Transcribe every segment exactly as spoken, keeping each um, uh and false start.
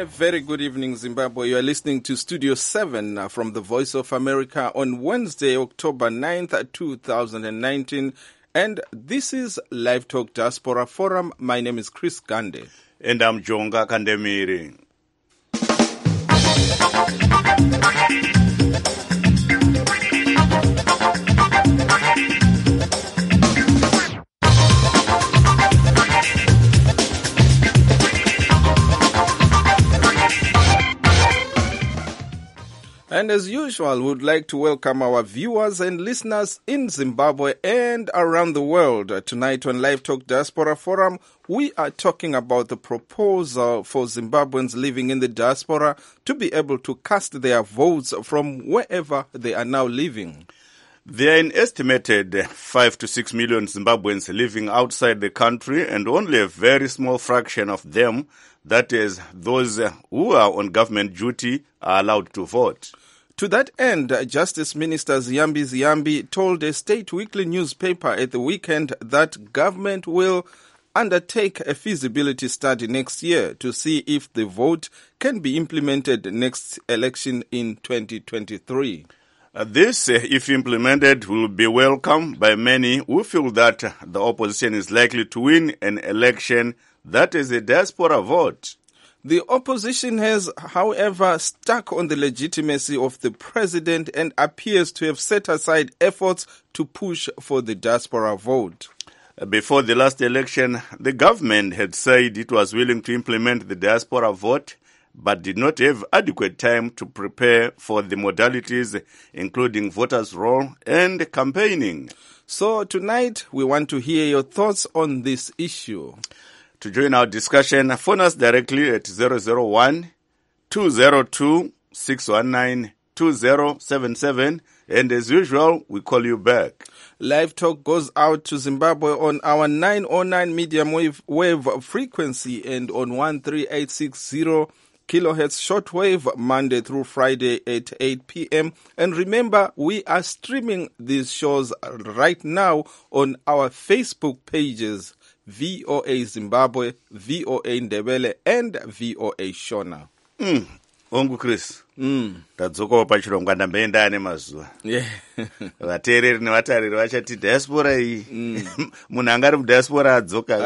A very good evening, Zimbabwe. You are listening to Studio seven uh, from the Voice of America on Wednesday, October ninth, two thousand nineteen. And this is Live Talk Diaspora Forum. My name is Chris Gande. And I'm Jonga Kandemiri. And as usual, we would like to welcome our viewers and listeners in Zimbabwe and around the world. Tonight on Live Talk Diaspora Forum, we are talking about the proposal for Zimbabweans living in the diaspora to be able to cast their votes from wherever they are now living. There are an estimated five to six million Zimbabweans living outside the country, and only a very small fraction of them, that is, those who are on government duty, are allowed to vote. To that end, Justice Minister Ziyambi Ziyambi told a state weekly newspaper at the weekend that government will undertake a feasibility study next year to see if the vote can be implemented next election in twenty twenty-three. Uh, this, uh, if implemented, will be welcome by many who feel that the opposition is likely to win an election that is a diaspora vote. The opposition has, however, stuck on the legitimacy of the president and appears to have set aside efforts to push for the diaspora vote. Before the last election, the government had said it was willing to implement the diaspora vote, but did not have adequate time to prepare for the modalities, including voters' roll and campaigning. So tonight, we want to hear your thoughts on this issue. To join our discussion, phone us directly at zero zero one, two zero two, six one nine, two zero seven seven, and as usual, we call you back. Live Talk goes out to Zimbabwe on our nine oh nine medium wave, wave frequency and on one three eight six zero kilohertz shortwave Monday through Friday at eight p.m. And remember, we are streaming these shows right now on our Facebook pages, V O A Zimbabwe, V O A Ndebele, and V O A Shona. Mm. Ongu Chris. Mm. Tadzokawo pachirongwa ndamboenda ane mazuva. Yeah. Vateereri nevatariri vachati diaspora iyi. Munhu angari mudiaspora adzoka.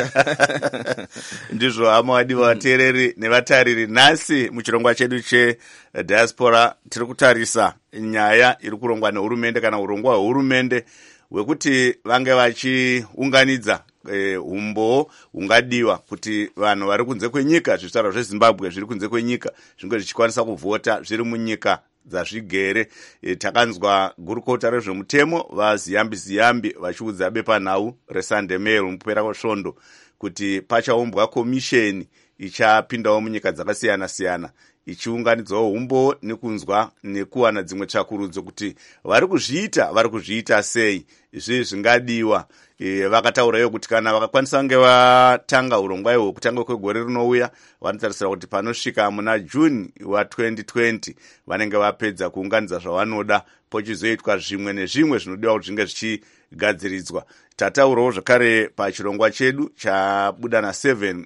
Adzoka. Ndizvo hama wadiwa vateereri nevatariri. Nhasi muchirongwa chedu chediaspora tiri kutarisa nyaya iri kurongwa nehurumende kana urongwa hwehurumende hwekuti vange vachiunganidza Eh, umbo ungadiwa kuti vanhu vari kunze kwenyika, zvizvarwa zveZimbabwe zviri kunze kwenyika zvinge zvichikwanisa kuvhota zviri munyika dzazvigere. E, takanzwa gurukota rezvemutemo vaZiyambi Ziyambi vachiudza bepanhau reSunday Mail mupera kwesvondo kuti pachaumbwa komisheni ichapindawo munyika dzakasiyana siyana ichiunganidzawo umbo nekunzwa nekuwana dzimwe tsvakurudzo kuti vari kuzviita vari kuzviita sei, izvi zvingadiwa. E, vakataurayo kuti kana vakakwanisa kunge vatanga urongwa ihwo kutanga kwegore rinouya, vanotarisira kuti panosvika muna June wa twenty twenty vanenge vapedza kuunganidza zvavanoda, pochizoitwa zvimwe nezvimwe zvinodiwa kuti zvinge zvichigadziridzwa. Tataurawo zvakare pachirongwa chedu chabuda naseven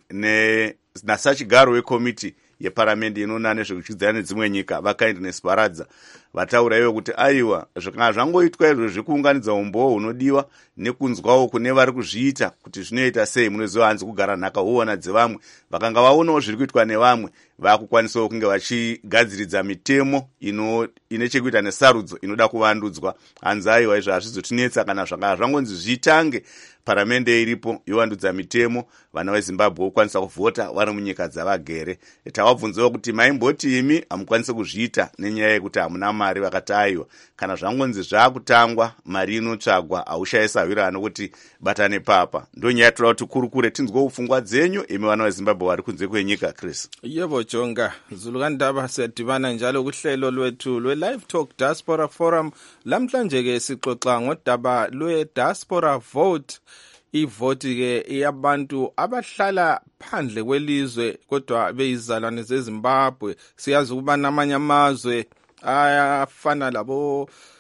nasachigaro wekomiti yeparamende inoona nezvekuchidzana nedzimwe nyika vakindness Baradza. Vataurayo kuti aiwa zvakanga zvangoitwa izvo zvekuunganidza umbowo hunodiwa nekunzwawo kune vari kuzviita kuti zvinoita sei. Munoziva hanzi kugara nhaka huona dzevamwe, vakanga vaonawo zviri kuitwa nevamwe vakukwanisawo kunge vachigadziridza mitemo ino ine chekuita nesarudzo inoda kuvandudzwa. Hanzi aiwa izvo hazvizotinetsa kana zvakanga zvangonzi zvitange paramende iripo yovandudza mitemo, vana veZimbabwe vokwanisa kuvhota vari munyika dzavagere. Tavabvunzawo kuti maimboti imi hamukwanisi kuzviita nenyaya yekuti hamuna mari. Vakati aiwa kana zvangonzi zvakutangwa mari inotsvagwa haushayisawira nokuti batane papa. Ndonyaya toda kuti kurukure tinzwewo pfungwa dzenyu imi vana veZimbabwe vari kunze kwenyika. Chris. Yebo Jonga, Zulukandaba siyadibana njalo kuhlelo lwethu lwe-Live Talk Diaspora Forum. Lamhlanje ke sixoxa ngodaba lwe-diaspora vote. Ivoti ke yabantu abahlala phandle kwelizwe kodwa beyizalwane zeZimbabwe. Siyazi ukuba namanye amazwe ayafana labo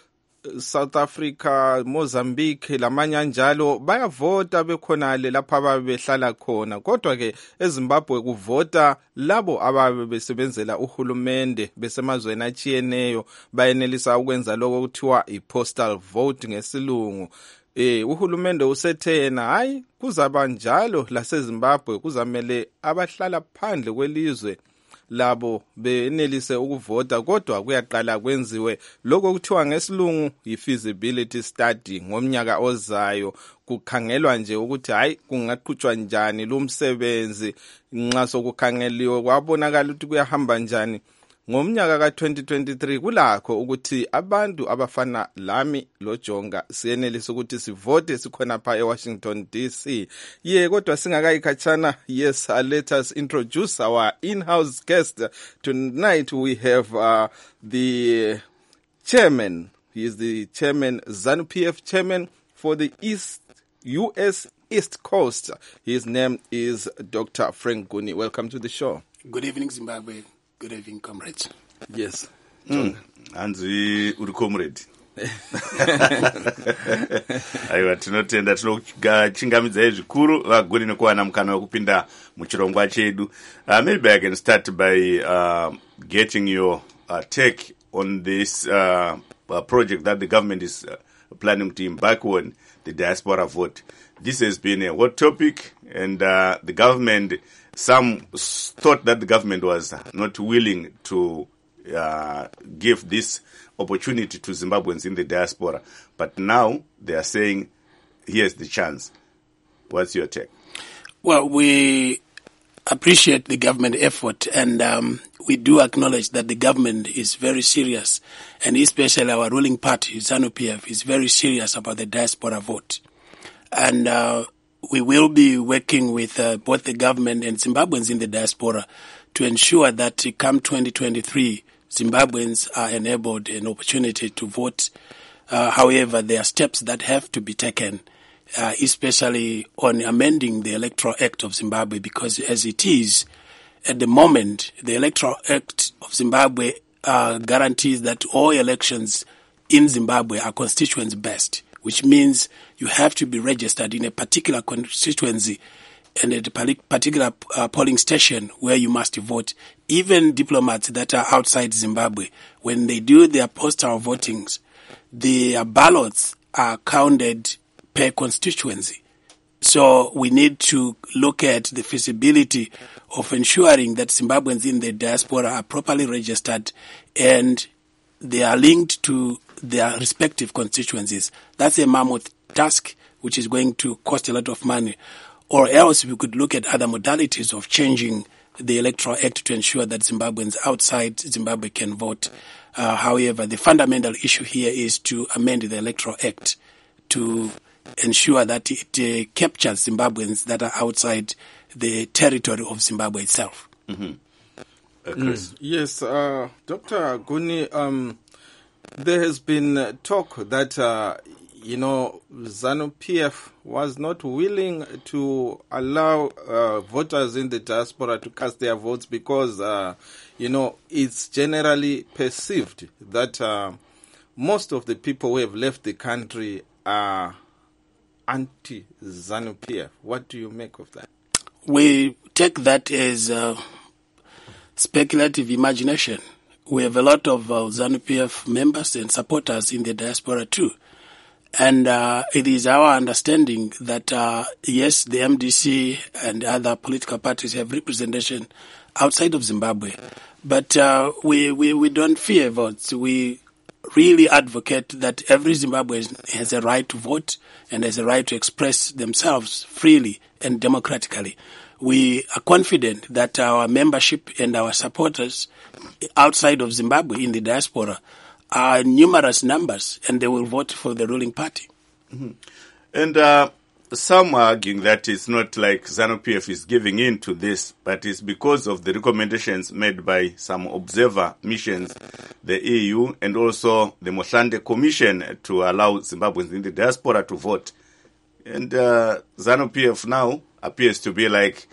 South Africa, Mozambique, lamanye anjalo bayavota bekhonale lapha ababe behlala khona. Kodwa ke eZimbabwe kuvota labo ababe besebenzela uhulumende besemazweni atshiyeneyo, bayenelisa ukwenza lokho kuthiwa i-postal vote ngesilungu. Eh uhulumende usethena hayi kuzaba njalo laseZimbabwe, kuzamele abahlala phandle kwelizwe labo benelise ukuvota, kodwa kuyaqala kwenziwe lokho kuthiwa ngesilungu i-feasibility study ngomnyaka ozayo. Kukhangelwa nje ukuthi hayi kungaqhutshwa njani lo msebenzi, nxa sokukhangeliwe kwabonakala ukuthi kuyahamba njani. Ngomnyaka ka twenty twenty-three kulakho ukuthi abantu abafana lami loJonga siyenelisa ukuthi sivote sikhona pha eWashington D C. Ye kodwa singakayikhatshana, yes, uh, let us introduce our in-house guest. Tonight we have uh, the chairman. He is the chairman, ZANU-P F chairman for the East U S East Coast. His name is Doctor Frank Guni. Welcome to the show. Good evening, Zimbabwe. Good evening, comrades. Yes. Mm. Hanzi uri comrade. Aiwa tinotenda tinochingamidza zvikuru vagoni nekuwana mukana wekupinda muchirongwa chedu. Uh, maybe I can start by uh, getting your uh, take on this uh, uh, project that the government is uh, planning to embark on, the diaspora vote. This has been a hot topic, and uh, the government, some thought that the government was not willing to uh, give this opportunity to Zimbabweans in the diaspora. But now they are saying, here's the chance. What's your take? Well, we appreciate the government effort, and um, we do acknowledge that the government is very serious, and especially our ruling party, ZANU-P F, is very serious about the diaspora vote. And uh, we will be working with uh, both the government and Zimbabweans in the diaspora to ensure that come twenty twenty-three, Zimbabweans are enabled an opportunity to vote. Uh, however, there are steps that have to be taken, uh, especially on amending the Electoral Act of Zimbabwe, because as it is, at the moment, the Electoral Act of Zimbabwe uh, guarantees that all elections in Zimbabwe are constituency-based, which means you have to be registered in a particular constituency and at a particular uh, polling station where you must vote. Even diplomats that are outside Zimbabwe, when they do their postal votings, their ballots are counted per constituency. So we need to look at the feasibility of ensuring that Zimbabweans in the diaspora are properly registered and they are linked to their respective constituencies. That's a mammoth task which is going to cost a lot of money. Or else we could look at other modalities of changing the Electoral Act to ensure that Zimbabweans outside Zimbabwe can vote. Uh, however, the fundamental issue here is to amend the Electoral Act to ensure that it uh, captures Zimbabweans that are outside the territory of Zimbabwe itself. Mm-hmm. Uh, Chris? Mm, yes, uh, Doctor Guni, um, there has been talk that, uh, you know, ZANU-P F was not willing to allow uh, voters in the diaspora to cast their votes because, uh, you know, it's generally perceived that uh, most of the people who have left the country are anti-ZANU-P F. What do you make of that? We take that as uh, speculative imagination. We have a lot of uh, ZANU-P F members and supporters in the diaspora too. And uh, it is our understanding that, uh, yes, the M D C and other political parties have representation outside of Zimbabwe. But uh, we, we, we don't fear votes. We really advocate that every Zimbabwean has a right to vote and has a right to express themselves freely and democratically. We are confident that our membership and our supporters outside of Zimbabwe in the diaspora are numerous numbers, and they will vote for the ruling party. Mm-hmm. And uh, some are arguing that it's not like ZANU-P F is giving in to this, but it's because of the recommendations made by some observer missions, the E U, and also the Mohlande Commission to allow Zimbabweans in the diaspora to vote. And uh, ZANU-P F now appears to be like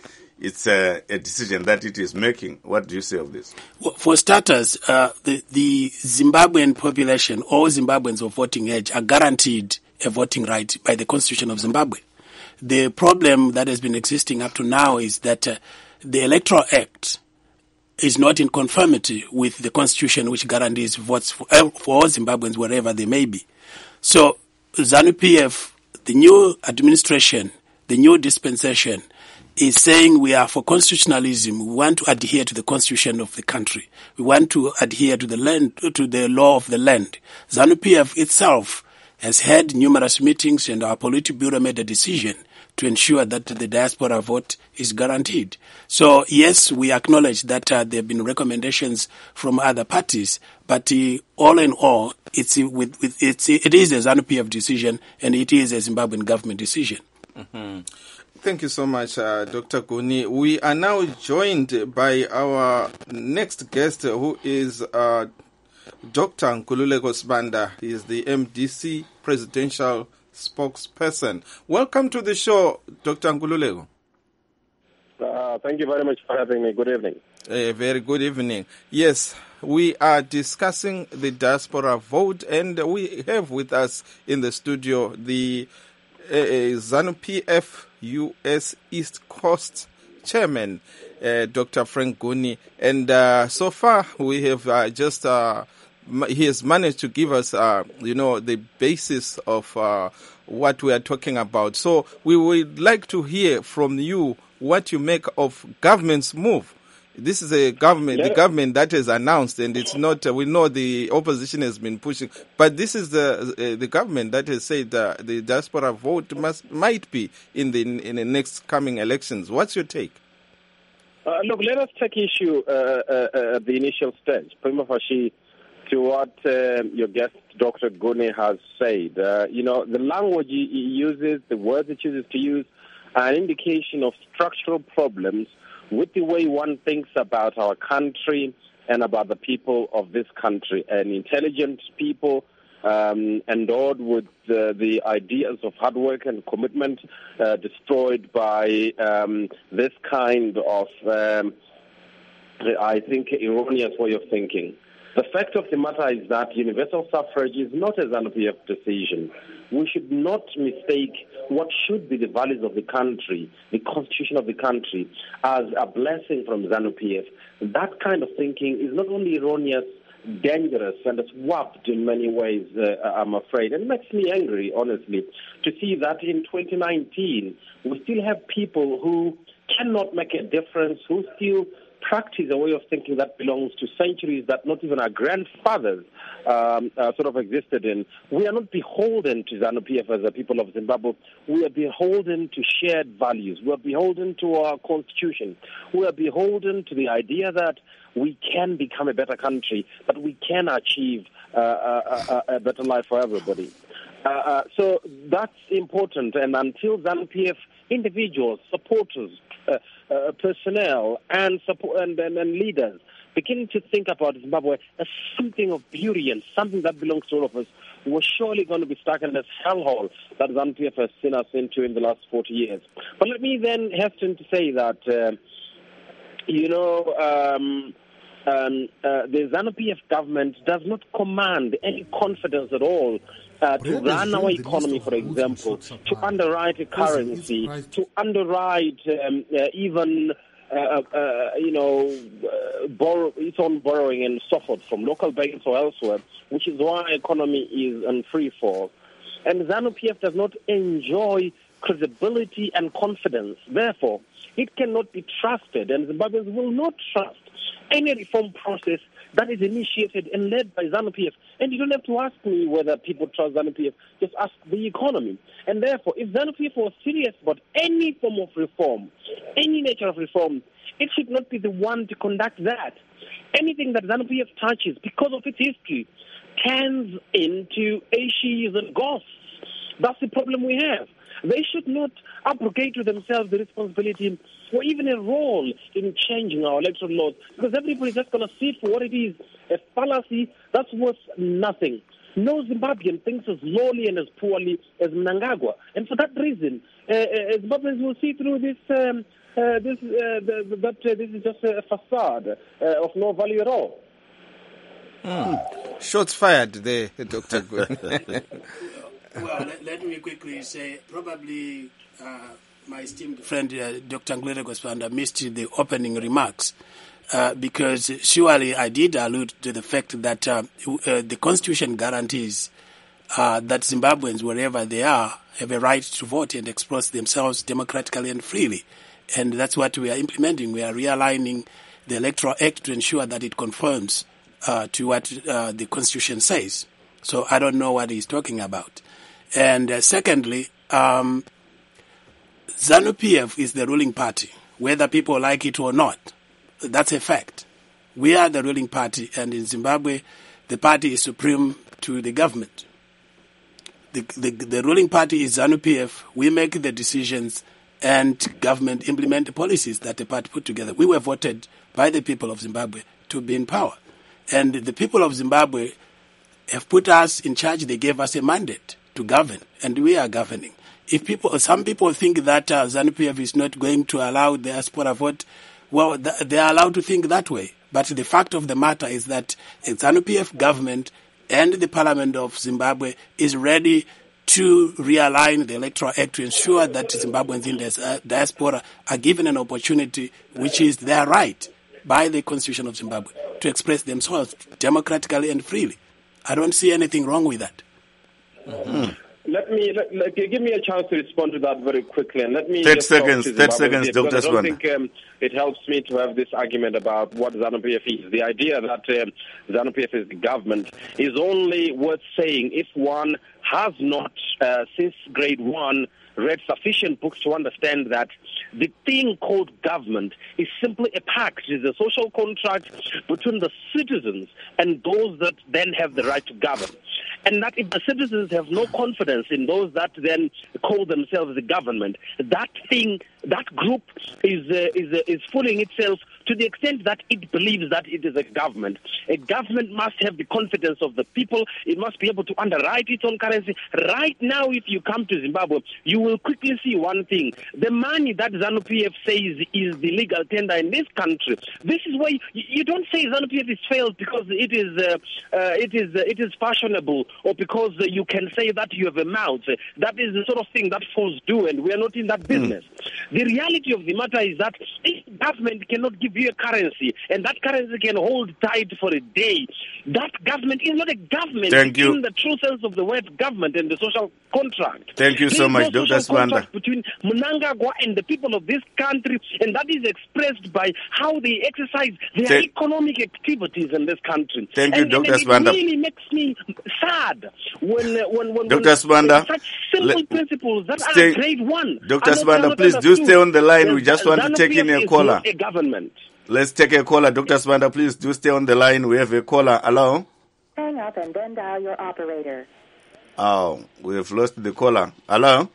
it's a, a decision that it is making. What do you say of this? Well, for starters, uh, the, the Zimbabwean population, all Zimbabweans of voting age, are guaranteed a voting right by the Constitution of Zimbabwe. The problem that has been existing up to now is that uh, the Electoral Act is not in conformity with the Constitution, which guarantees votes for, uh, for all Zimbabweans wherever they may be. So ZANU-P F, the new administration, the new dispensation, is saying we are for constitutionalism. We want to adhere to the constitution of the country. We want to adhere to the land, to the law of the land. ZANU-P F itself has had numerous meetings, and our Politburo made a decision to ensure that the diaspora vote is guaranteed. So yes, we acknowledge that uh, there have been recommendations from other parties, but uh, all in all, it's, uh, with, with, it's, uh, it is a ZANU-P F decision, and it is a Zimbabwean government decision. Mm-hmm. Thank you so much, uh, Doctor Guni. We are now joined by our next guest, who is uh, Doctor Nkululeko Sibanda. He is the M D C presidential spokesperson. Welcome to the show, Doctor Nkululeko. Uh, thank you very much for having me. Good evening. A very good evening. Yes, we are discussing the diaspora vote, and we have with us in the studio the uh, ZANU-P F U S East Coast Chairman, uh, Doctor Frank Guni. And uh, so far, we have uh, just, uh, he has managed to give us, uh, you know, the basis of uh, what we are talking about. So we would like to hear from you what you make of government's move. This is a government, yeah. the government that has announced, and it's not, uh, we know the opposition has been pushing, but this is the uh, the government that has said uh, the diaspora vote must might be in the in the next coming elections. What's your take? Uh, look, let us take issue uh, uh, at the initial stage, prima facie, to what uh, your guest, Doctor Guni, has said. Uh, you know, the language he uses, the words he chooses to use, are an indication of structural problems with the way one thinks about our country and about the people of this country. An intelligent people um, endowed with uh, the ideas of hard work and commitment uh, destroyed by um, this kind of, um, I think, erroneous way of thinking. The fact of the matter is that universal suffrage is not a ZANU-P F decision. We should not mistake what should be the values of the country, the constitution of the country, as a blessing from ZANU-P F. That kind of thinking is not only erroneous, dangerous, and it's warped in many ways, uh, I'm afraid. And it makes me angry, honestly, to see that in twenty nineteen, we still have people who cannot make a difference, who still practice a way of thinking that belongs to centuries that not even our grandfathers um, uh, sort of existed in. We are not beholden to ZANU-P F as a people of Zimbabwe. We are beholden to shared values. We are beholden to our constitution. We are beholden to the idea that we can become a better country, but we can achieve uh, a, a, a better life for everybody. Uh, uh, so that's important, and until ZANU-P F individuals, supporters, uh, uh, personnel, and, support, and, and, and leaders begin to think about Zimbabwe as something of beauty and something that belongs to all of us, we're surely going to be stuck in this hellhole that ZANU-P F has seen us into in the last forty years. But let me then hasten to say that, uh, you know, um, um, uh, the ZANU-P F government does not command any confidence at all Uh, to run our economy, for example, to underwrite a currency, to underwrite um, uh, even, uh, uh, you know, uh, borrow, its own borrowing and so forth from local banks or elsewhere, which is why our economy is in free fall. And ZANU-P F does not enjoy credibility and confidence. Therefore, it cannot be trusted, and Zimbabweans will not trust any reform process that is initiated and led by ZANU-P F. And you don't have to ask me whether people trust ZANU-P F, just ask the economy. And therefore, if ZANU-P F was serious about any form of reform, any nature of reform, it should not be the one to conduct that. Anything that ZANU-P F touches, because of its history, turns into ashes and ghosts. That's the problem we have. They should not abrogate to themselves the responsibility or even a role in changing our electoral laws, because everybody's just going to see it for what it is, a fallacy that's worth nothing. No Zimbabwean thinks as lowly and as poorly as Mnangagwa. And for that reason, uh, uh, Zimbabweans will see through this, um, uh, this uh, the, the, that uh, this is just a facade uh, of no value at all. Mm. Shots fired there, Doctor Good. Well, let, let me quickly say, probably uh, my esteemed friend uh, Doctor Ngulere Goswanda missed the opening remarks uh, because surely I did allude to the fact that uh, uh, the Constitution guarantees uh, that Zimbabweans, wherever they are, have a right to vote and express themselves democratically and freely. And that's what we are implementing. We are realigning the Electoral Act to ensure that it conforms uh, to what uh, the Constitution says. So I don't know what he's talking about. And uh, secondly, um, ZANU-P F is the ruling party, whether people like it or not. That's a fact. We are the ruling party, and in Zimbabwe, the party is supreme to the government. The, the, the ruling party is ZANU-P F. We make the decisions, and government implement the policies that the party put together. We were voted by the people of Zimbabwe to be in power. And the people of Zimbabwe have put us in charge. They gave us a mandate to govern, and we are governing. If people, some people think that uh, ZANU-P F is not going to allow the diaspora vote, well, th- they are allowed to think that way. But the fact of the matter is that the ZANU-P F government and the Parliament of Zimbabwe is ready to realign the Electoral Act to ensure that Zimbabweans in the diaspora are given an opportunity, which is their right by the Constitution of Zimbabwe, to express themselves democratically and freely. I don't see anything wrong with that. Mm-hmm. Let me let, let, give me a chance to respond to that very quickly, and let me. Thirty seconds. Thirty seconds, Doctor I don't think um, it helps me to have this argument about what ZANU-P F is. The idea that um, ZANU-P F is the government is only worth saying if one has not, uh, since grade one, read sufficient books to understand that the thing called government is simply a pact, is a social contract between the citizens and those that then have the right to govern. And that if the citizens have no confidence in those that then call themselves the government, that thing, that group is uh, is uh, is fooling itself to the extent that it believes that it is a government. A government must have the confidence of the people. It must be able to underwrite its own currency. Right now, if you come to Zimbabwe, you will quickly see one thing. The money that ZANU-P F says is the legal tender in this country. This is why you, you don't say ZANU-P F is failed because it is uh, uh, it is uh, it is fashionable, or because uh, you can say that you have a mouth. That is the sort of thing that fools do, and we are not in that business. Mm. The reality of the matter is that if government cannot give you a currency, and that currency can hold tight for a day, that government is not a government. Thank you. In the true sense of the word government and the social contract. Thank you so much, Doctor Swanda. Between Mnangagwa and the people of this country, and that is expressed by how they exercise their Th- economic activities in this country. Thank you, and, Doctor and Swanda. It really makes me sad when uh, when when, Doctor Swanda, such simple le- principles that stay, are grade one. Doctor Swanda, please do stay on the line. We just want to take in a caller. A government. Let's take a caller. Doctor Swanda, please do stay on the line. We have a caller. Hello? Hang up and then dial your operator. Oh, we have lost the caller. Hello?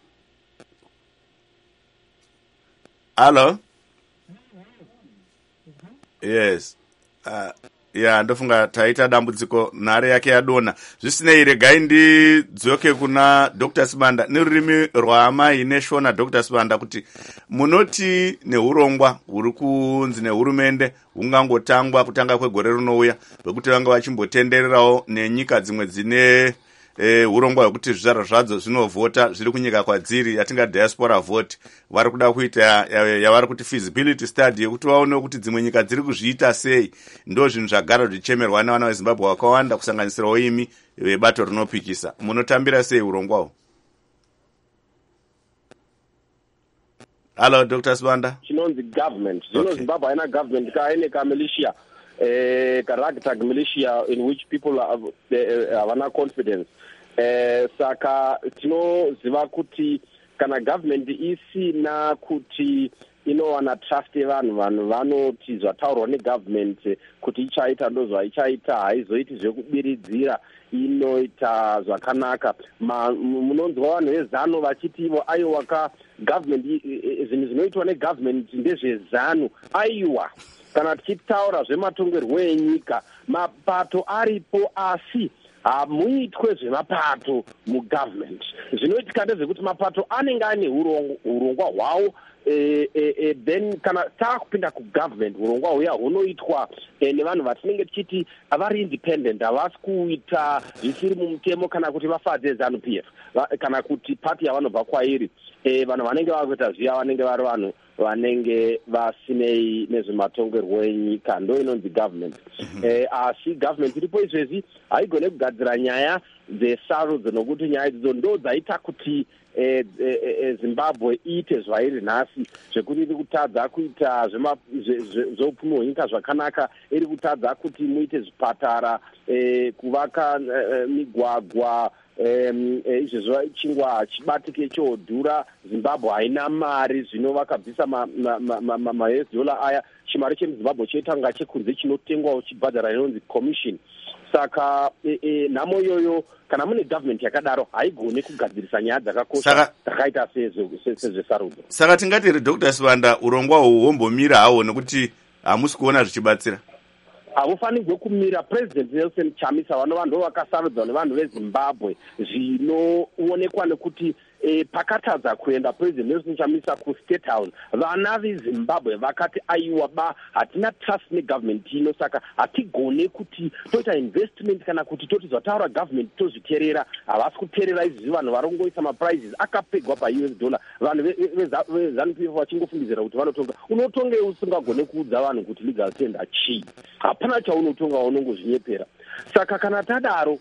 Hello? Yes. Uh, yeah, ndofunga taita dambudziko nhare yake yadona. Zvisinei, regai ndidzoke kuna Doctor Swanda nerurimi rwaamai neshona Doctor Swanda kuti munoti neurongwa huri kunzi nehurumende hungangotangwa kutanga kwegore rinouya rwekuti vanga vachimbotendererawo nenyika dzimwe dzine Eh, urongwa hwekuti zvizvarwa zvadzo zvinovhota zviri kunyika kwadziri yatinga diaspora vote vari kuda kuita yavari ya, ya kuti feasibility study yekuti vaone kuti dzimwe nyika dziri kuzviita sei. Ndo zvinhu zvagara zvichemerwa nevana veZimbabwe vakawanda kusanganisirawo imi vebato rinopikisa. Munotambira sei urongwawo? Hello, Doctor Swanda. Chinonzi government. You know, Zimbabwe haina government ka ine ka militia, eh, ka ragtag militia in which people have havana confidence. Eh, saka tinoziva kuti kana government isina kuti inowana trust yevanhu, vanhu vanoti zvataurwa negovernment kuti ichaita ndo zvaichaita, haizoiti zvekubiridzira, inoita zvakanaka. Munonzwa vanhu vezano vachiti ivo aiwa ka government, zvinhu zvinoitwa negovernment ndezvezanu. Aiwa, kana tichitaura zvematongerwo enyika, mapato aripo, asi hamuitwe zvemapato mugovernment. Zvinoitika ndezvekuti mapato anenge ane urongwa hwawo, E, e, e, then kana taakupinda kugovernment urongwa huya hunoitwa e, nevanhu vatinenge tichiti vari independent, havasi kuita zvisiri mumutemo kana kuti vafadze ZANU P F kana kuti pati yavanobva kwairi. E, vanhu vanenge vakuita zviya vanenge vari vanhu vanenge vasinei nezvematongerwo enyika, ndo inonzi government. Mm-hmm. E, asi government iripo izvezvi haigone kugadzira nyaya dzesarudzo, nokuti nyaya idzo ndo dzaita kuti E, e, e, Zimbabwe iite zvairi nhasi, zvekuti iri kutadza kuita zveupfumi hwenyika zvakanaka, iri kutadza kuti muite zvipatara, e, kuvaka e, migwagwa, izvezvo e, chingwa chibatike chodhura. Zimbabwe haina mari, zvino vakabvisa ma U S dollar aya, chimari chemuzimbabwe chetanga chekunze chinotengwa chibhadhara inonzi commission. Saka e, e, nhamo iyoyo kana mune government yakadaro haigone kugadzirisa nyaya dzakakosha dzakaita sezvesarudzo. Saka tingati Doctor Sibanda, urongwa hwu hwombomira hawo nekuti hamusi kuona zvichibatsira? Hamufanirwe kumira. President Nelson Chamisa vanova ndo vakasarudzwa nevanhu veZimbabwe, zvinoonekwa nekuti E, pakatadza kuenda President Nelson Chamisa kuState House, vana veZimbabwe vakati aiwa ba hatina trust negovernment ino, saka hatigone kuti toita investment kana kuti toti zvataura government tozviterera. Havasi kuterera izvi, vanhu varongoisa maprizes akapegwa pa-U S dollar. Vanhu veZANU P F vachingofungidzira kuti vanotonga. Unotonge usingagone kuudza vanhu kuti legal tender chii, hapana chaunotonga, unongozvinyepera. Saka kana tadaro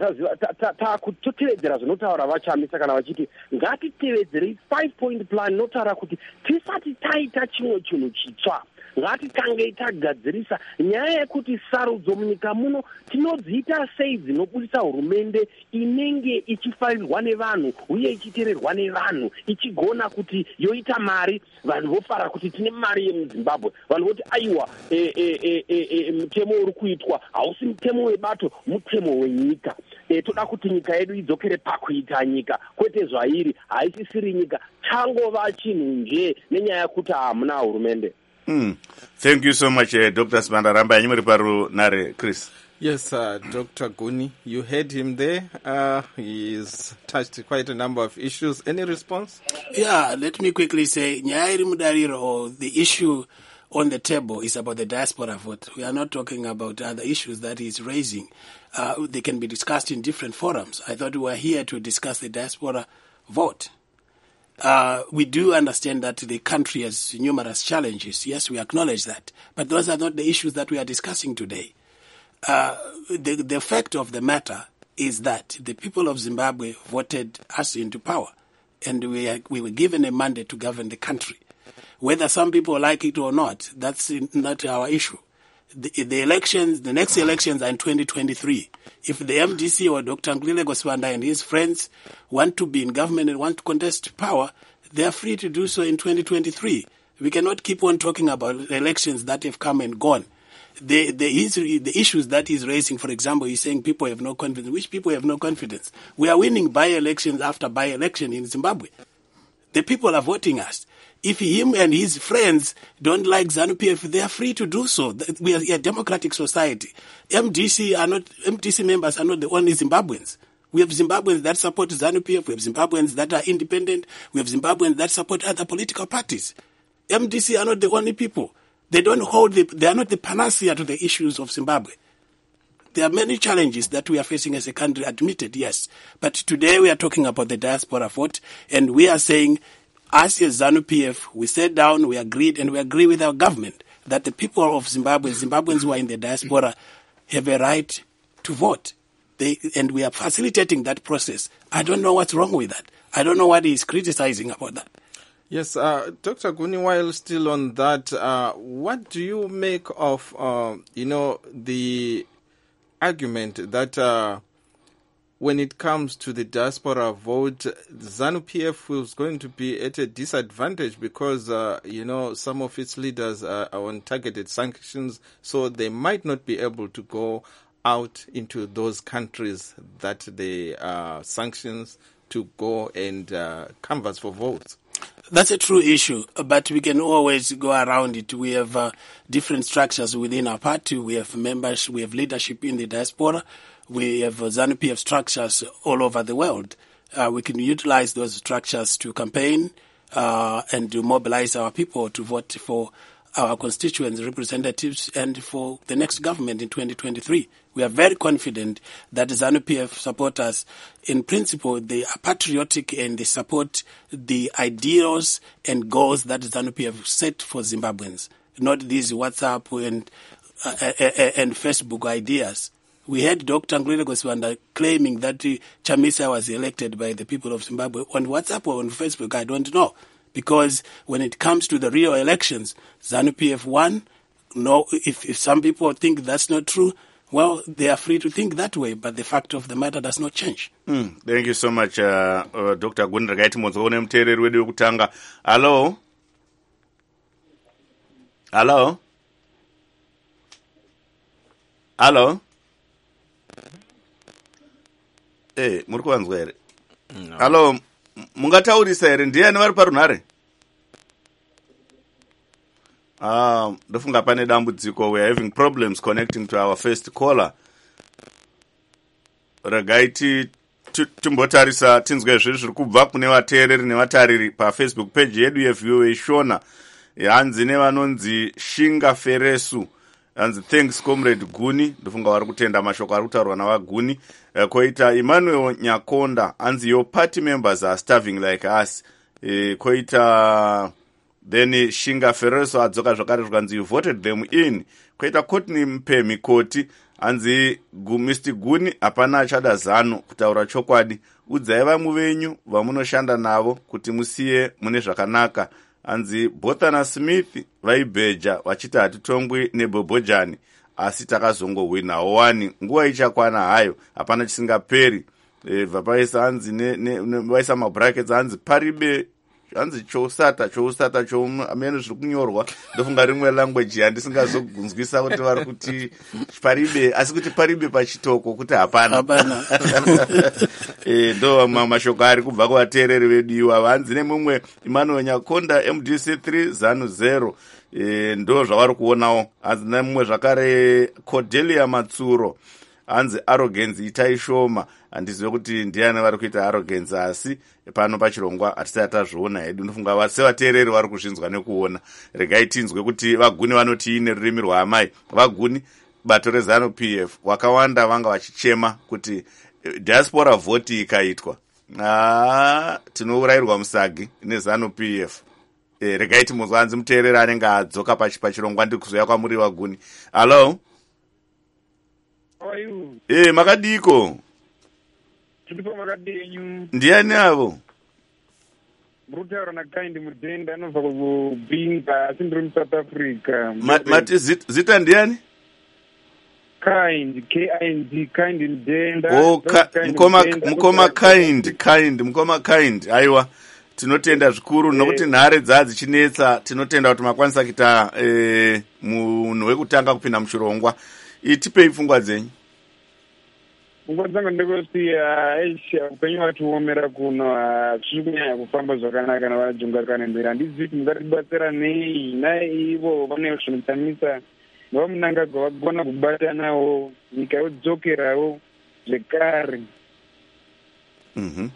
totevedzera zvinotaura vaChamisa kana vachiti ngatitevedzerei five point plan inotaura kuti tisati taita chimwe chinhu chitsva ngatitangei tagadzirisa nyaya yekuti sarudzo munyika muno tinodziita sei dzinobudisa hurumende inenge ichifarirwa nevanhu uye ichitererwa nevanhu, ichigona kuti yoita mari, vanhu vofara kuti tine mari yemuZimbabwe. Vanhu voti aiwa, e, e, e, e, e, mutemo uri kuitwa hausi mutemo webato, mutemo wenyika. E, toda kuti nyika yedu idzokere pakuita nyika, kwete zvairi, haisisiri nyika, changova chinhu nje nenyaya yekuti hamuna hurumende. Mm. Thank you so much, uh, Doctor Sibanda. Ramba nyimuri paru nare Chris. Yes, uh, Doctor Guni, you heard him there. Uh, he's touched quite a number of issues. Any response? Yeah, let me quickly say, Nyairi Mudariro, or the issue on the table is about the diaspora vote. We are not talking about other issues that he's raising. Uh, they can be discussed in different forums. I thought we were here to discuss the diaspora vote. Uh, we do understand that the country has numerous challenges. Yes, we acknowledge that. But those are not the issues that we are discussing today. Uh, the, the fact of the matter is that the people of Zimbabwe voted us into power, and we, are, we were given a mandate to govern the country. Whether some people like it or not, that's not our issue. The, the elections, the next elections are in twenty twenty-three. If the M D C or Doctor Nkululeko Sibanda and his friends want to be in government and want to contest power, they are free to do so in twenty twenty-three. We cannot keep on talking about elections that have come and gone. The, the, the issues that he's raising, for example, he's saying people have no confidence. Which people have no confidence? We are winning by-elections after by-election in Zimbabwe. The people are voting us. If him and his friends don't like ZANU P F, they are free to do so. We are a democratic society. M D C are not, M D C members are not the only Zimbabweans. We have Zimbabweans that support ZANU P F. We have Zimbabweans that are independent. We have Zimbabweans that support other political parties. M D C are not the only people. They don't hold the, they are not the panacea to the issues of Zimbabwe. There are many challenges that we are facing as a country, admitted, yes. But today we are talking about the diaspora vote, and we are saying, as a ZANU P F, we sat down, we agreed, and we agree with our government that the people of Zimbabwe, Zimbabweans who are in the diaspora, have a right to vote. They, and we are facilitating that process. I don't know what's wrong with that. I don't know what he's criticizing about that. Yes, uh, Doctor Guni, while still on that, uh, what do you make of, uh, you know, the argument that uh, when it comes to the diaspora vote, ZANU P F was going to be at a disadvantage because, uh, you know, some of its leaders are on targeted sanctions, so they might not be able to go out into those countries that they uh, sanctions to go and uh, canvass for votes? That's a true issue, but we can always go around it. We have uh, different structures within our party. We have members, we have leadership in the diaspora. We have uh, ZANU-P F structures all over the world. Uh, we can utilize those structures to campaign uh, and to mobilize our people to vote for our constituents, representatives, and for the next government in twenty twenty-three. We are very confident that ZANU-P F supporters, in principle, they are patriotic and they support the ideals and goals that ZANU-P F set for Zimbabweans, not these WhatsApp and uh, and Facebook ideas. We had Doctor Ngulile Goswanda claiming that uh, Chamisa was elected by the people of Zimbabwe on WhatsApp or on Facebook. I don't know. Because when it comes to the real elections, ZANU-P F won. No, if, if some people think that's not true, well, they are free to think that way, but the fact of the matter does not change. Mm, thank you so much, uh, uh, Doctor Guni. Rakaiti muzone mtereri wedu wekutanga. Hello? Hello? Hello? Eh, muri kuvanzwa here? No. Hello? Mungataurisa here, ndiani vari parunhare? Ah, ndofunga pane dambudziko. We are having problems connecting to our first caller. Regai timbotarisa tinzwe zviri zviri kubva kune vateereri nevatariri pafacebook page yedu yeView Ishona. Hanzi nevanonzi Shinga Feresu. Hanzi thanks comrade Guni. Ndofunga vari kutenda mashoko ari kutaurwa navaguni. Uh, koita Emmanuel Nyakonda. Hanzi your party members are starving like us. Uh, koita then Shinga Feresu adzoka zvakare zvikanzi you voted them in. Koita Courtney Mpemi Koti. Hanzi Mister Guni hapana achada zano kutaura chokwadi. Udzai vamwe venyu vamunoshanda navo kuti musiye mune zvakanaka. Hanzi Bothana Smith vaibheja vachiti hatitongwi neBobojani asi takazongowinawo wani nguva ichakwana hayo hapana chisingaperi. E, vapaisa hanzi ne, ne, ne vaisa mabrackets hanzi paribe hanzi chousata chousata cho amene zviri kunyorwa ndofunga rimwe language yandisingazogunzwisa kuti vari kuti paribe asi kuti paribe pachitoko kuti hapana hapana. E, ndo mashoko ari kubva kuvateereri vedu iwa. Hanzi nemumwe Emmanuel Nyakonda M D C three ZANU zero. E, ndo zvavari kuonawo. Hanzi nemumwe zvakare Cordelia Matsuro. Hanzi arrogance itai shoma. Handizive kuti ndiani vari kuita arrogance asi pano pachirongwa hatisati tazviona hedu. Ndofunga vase vateereri vari kuzvinzwa nekuona. Regai tinzwe kuti vaguni vanoti ine rurimi rwaamai. Vaguni bato reZANU-P F wakawanda vanga vachichema kuti diaspora vote ikaitwa ah tinourayirwa musagi neZANU-P F. E, regai timuzwa hanzi muteereri anenge adzoka pachirongwa ndikuzoya kwamuri vaguni. Hello? How are you? Eh, makadiko. Tulipo makadenyu. Ndiani avo? Brutaura na Kind Mudenda anobva kubinga asi ndiri muSouth Africa. Mati zita ndiani? Kind, K I N D, Kind Mudenda. Oh, mukoma mukoma Kind, Kind, mukoma Kind. Aiwa. Tinotenda zvikuru nokuti nhare dzadzichinetsa tinotenda kuti makwanisa kuita eh munhu wekutanga kupinda muchirongwa. Itipei pfungwa dzenyu. Pfungwa dzangu ndekuti aisha upenyu hwatiomera kuno hazviri kunyanya kufamba zvakanaka navajunga kanembera. Handizivi kuti mungatibatsira nei nai ivo vane zvinotsamisa navamunangagwa vagona kubatanawo nyika yodzokerawo zvekare. Mhm.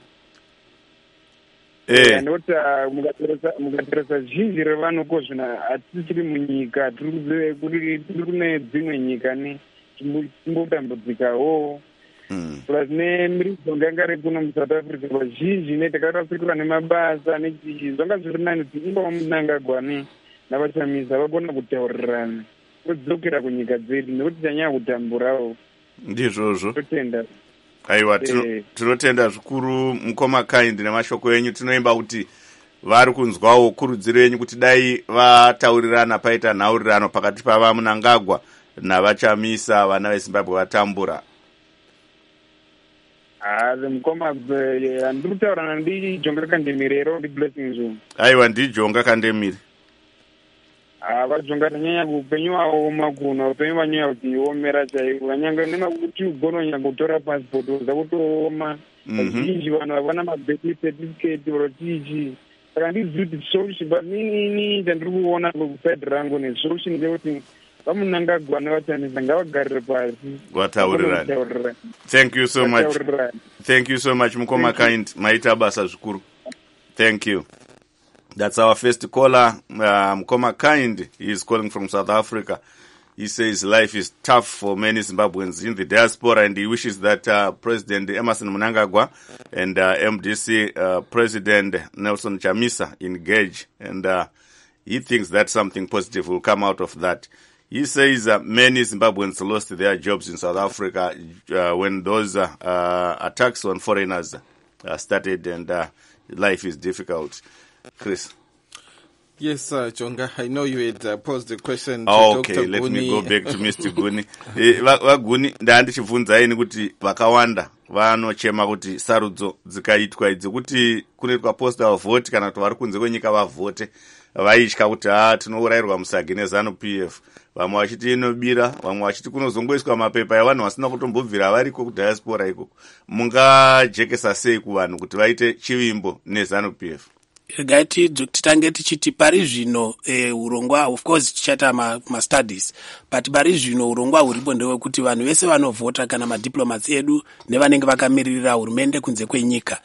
Eh, noti mukatarisa zhinji revanhu ko zvino hatisichiri munyika tiri kune dzimwe nyika ne timbotambudzikawo. Plus nemiridzonga yanga iri kuno muSouth Africa vazhinji netakaratsikirwa nemabasa nechii zvanga zviri nani kuti imba vamunangagwa ne navachamisa vagona kutaurirana vodzokera kunyika dzedu nekuti tanyanya kutamburawo. Ndizvozvo. Totenda. Aiwa, tinotenda zvikuru mukoma Kind nemashoko enyu. Tinoimba kuti vari kunzwawo kurudziro yenyu kuti dai vataurirana paita nhaurirano pakati pavamunangagwa navachamisa vana veZimbabwe vatambura. Ah, mukoma handiri kutaurana ndijonga kandemirero ndi Blessings. Aiwa, ndijonga kandemiri. Ah, vajonga tanyanya kupenyu waoma kuno upenyu vanyanya kuti omera chaivo vanyanga nemakuti ugona nyanga kutora passport uza kutooma. Vazhinji vanhu havana mabirth certificate oro tichi saka handizivi kuti solution but inini chandiri kuona kusaidi rangu nesolution ndekuti vamunangagwa nevatandisa ngavagarire pasi vataurirani. Thank you so much. Thank you so much Mukoma Kind, maita basa zvikuru. Thank you. That's our first caller, uh, Mukoma Kind. He is calling from South Africa. He says life is tough for many Zimbabweans in the diaspora, and he wishes that uh, President Emmerson Mnangagwa and uh, M D C uh, President Nelson Chamisa engage, and uh, he thinks that something positive will come out of that. He says uh, many Zimbabweans lost their jobs in South Africa uh, when those uh, uh, attacks on foreigners uh, started, and uh, life is difficult. Chris. Yes, uh, Chonga, I know you had uh, posed the question to oh, okay, Doctor let Guni. me go back to Mister Guni. eh, Vaguni, ndandichibvunzaini kuti vakawanda vanochema kuti sarudzo dzikaitwa idzi kuti kunoitwa postal vote kana kuti vari kunze kwenyika vavote vaitya kuti ha tinourayirwa musagi neZANU-P F, vamwe vachiti inobira, vamwe vachiti kunozongoiswa mapepa evanhu vasina kutombobvira variko kudiaspora ikoko. Mungajekesa sei kuvanhu kuti vaite chivimbo neZANU-P F? Regai titange tichiti pari zvino urongwa of course tichata ma, ma studies but pari zvino urongwa huripo ndewekuti vanhu vese vanovhota kana madiplomats edu nevanenge vakamirira hurumende kunze kwenyika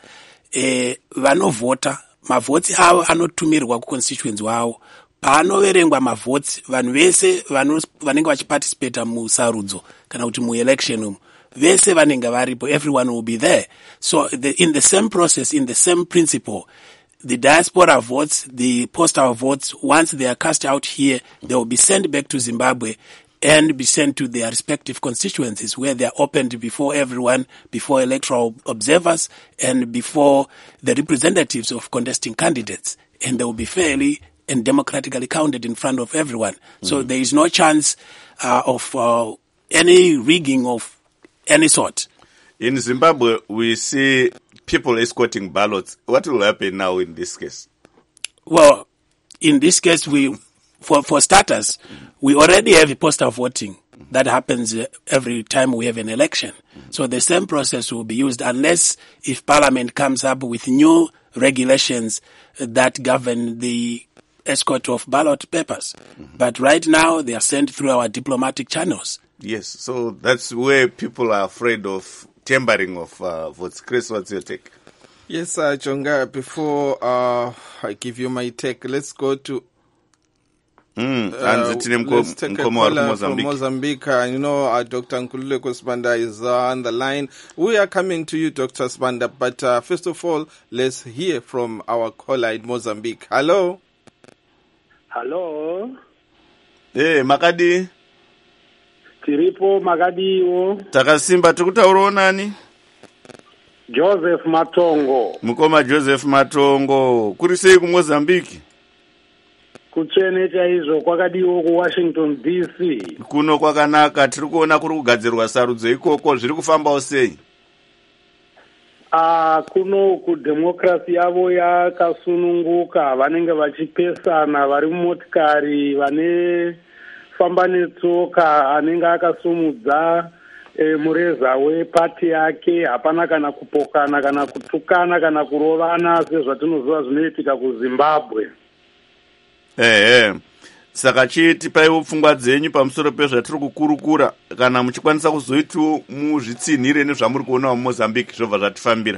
e, vanovhota mavhotsi avo anotumirwa kuconstituency wavo. Paanoverengwa mavhotsi vanhu vese vanenge vachiparticipata musarudzo kana kuti muelection umu vese vanenge varipo, everyone will be there. So the, in the same process, in the same principle, the diaspora votes, the postal votes, once they are cast out here, they will be sent back to Zimbabwe and be sent to their respective constituencies where they are opened before everyone, before electoral observers and before the representatives of contesting candidates. And they will be fairly and democratically counted in front of everyone. Mm-hmm. So there is no chance uh, of uh, any rigging of any sort. In Zimbabwe, we see people escorting ballots. What will happen now in this case? Well, in this case, we, for, for starters, we already have a postal voting that happens every time we have an election. So the same process will be used unless if Parliament comes up with new regulations that govern the escort of ballot papers. Mm-hmm. But right now, they are sent through our diplomatic channels. Yes, so that's where people are afraid of tampering of uh, votes. Chris, what's your take? Yes, uh, Chonga, before uh, I give you my take, let's go to Mm, uh, let's take a caller from Mozambique. Uh, you know, uh, Doctor Nkululeko Sibanda is uh, on the line. We are coming to you, Doctor Sibanda, but uh, first of all, let's hear from our caller in Mozambique. Hello? Hello? Hey, Makadi? Tiripo Makadiwo. Takasimba, tukutauro nani? Joseph Matongo. Mukoma Joseph Matongo. Kurisei ku Mozambique? Kuchene chaizvo kwakadiwo ku Washington D C. Kuno kwakanaka, tiri kuona kuri kugadzirwa sarudzo ikoko, zviri kufambawo sei? Ah, kuno ku democracy yavo yakasununguka, vanenge vachipesana, vari mumotikari, vane famba netsoka, anenge akasumudza e, mureza wepati yake, hapana kana kupokana, kana kutukana, kana kurovana, sezvatinoziva zvinoitika ku Zimbabwe. Eh, eh. Saka chiti paiwo pfungwa dzenyu pamusoro pezvatiri kukurukura kana muchikwanisa kuzoitiwo muzvitsinhire nezvamuri kuonawo muMozambique zvobva zvatifambira.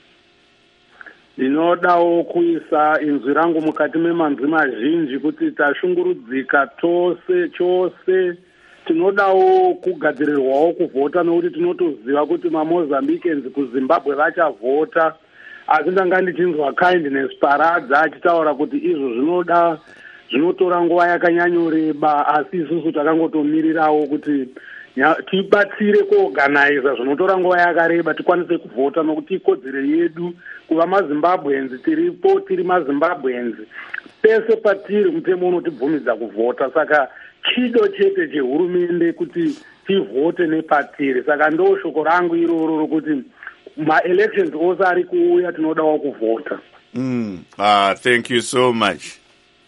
Ndinodawo kuisa inzwi rangu mukati memanzwi mazhinji kuti tashungurudzika tose chose. Tinodawo kugadzirirwawo kuvhota nokuti tinotoziva kuti maMozambicans kuZimbabwe vachavhota. Asi ndanga ndichinzwa Kindness Paradza achitaura kuti izvo zvinoda zvinotora nguva yakanyanyoreba, asi isusu takangotomirirawo kuti tibatsire kuorganiza zvinotora nguva yakareba tikwanise kuvhota nokuti ikodzero yedu kuva maZimbabweans, tiripo tiri maZimbabweans. Pese patiri mutemo unotibvumidza kuvhota, saka chido chete chehurumende kuti tivhote nepatiri. Saka ndo shoko rangu iroro rokuti ma-elections ose ari kuuya tinodawo kuvhota. Mm. Ah, thank you so much.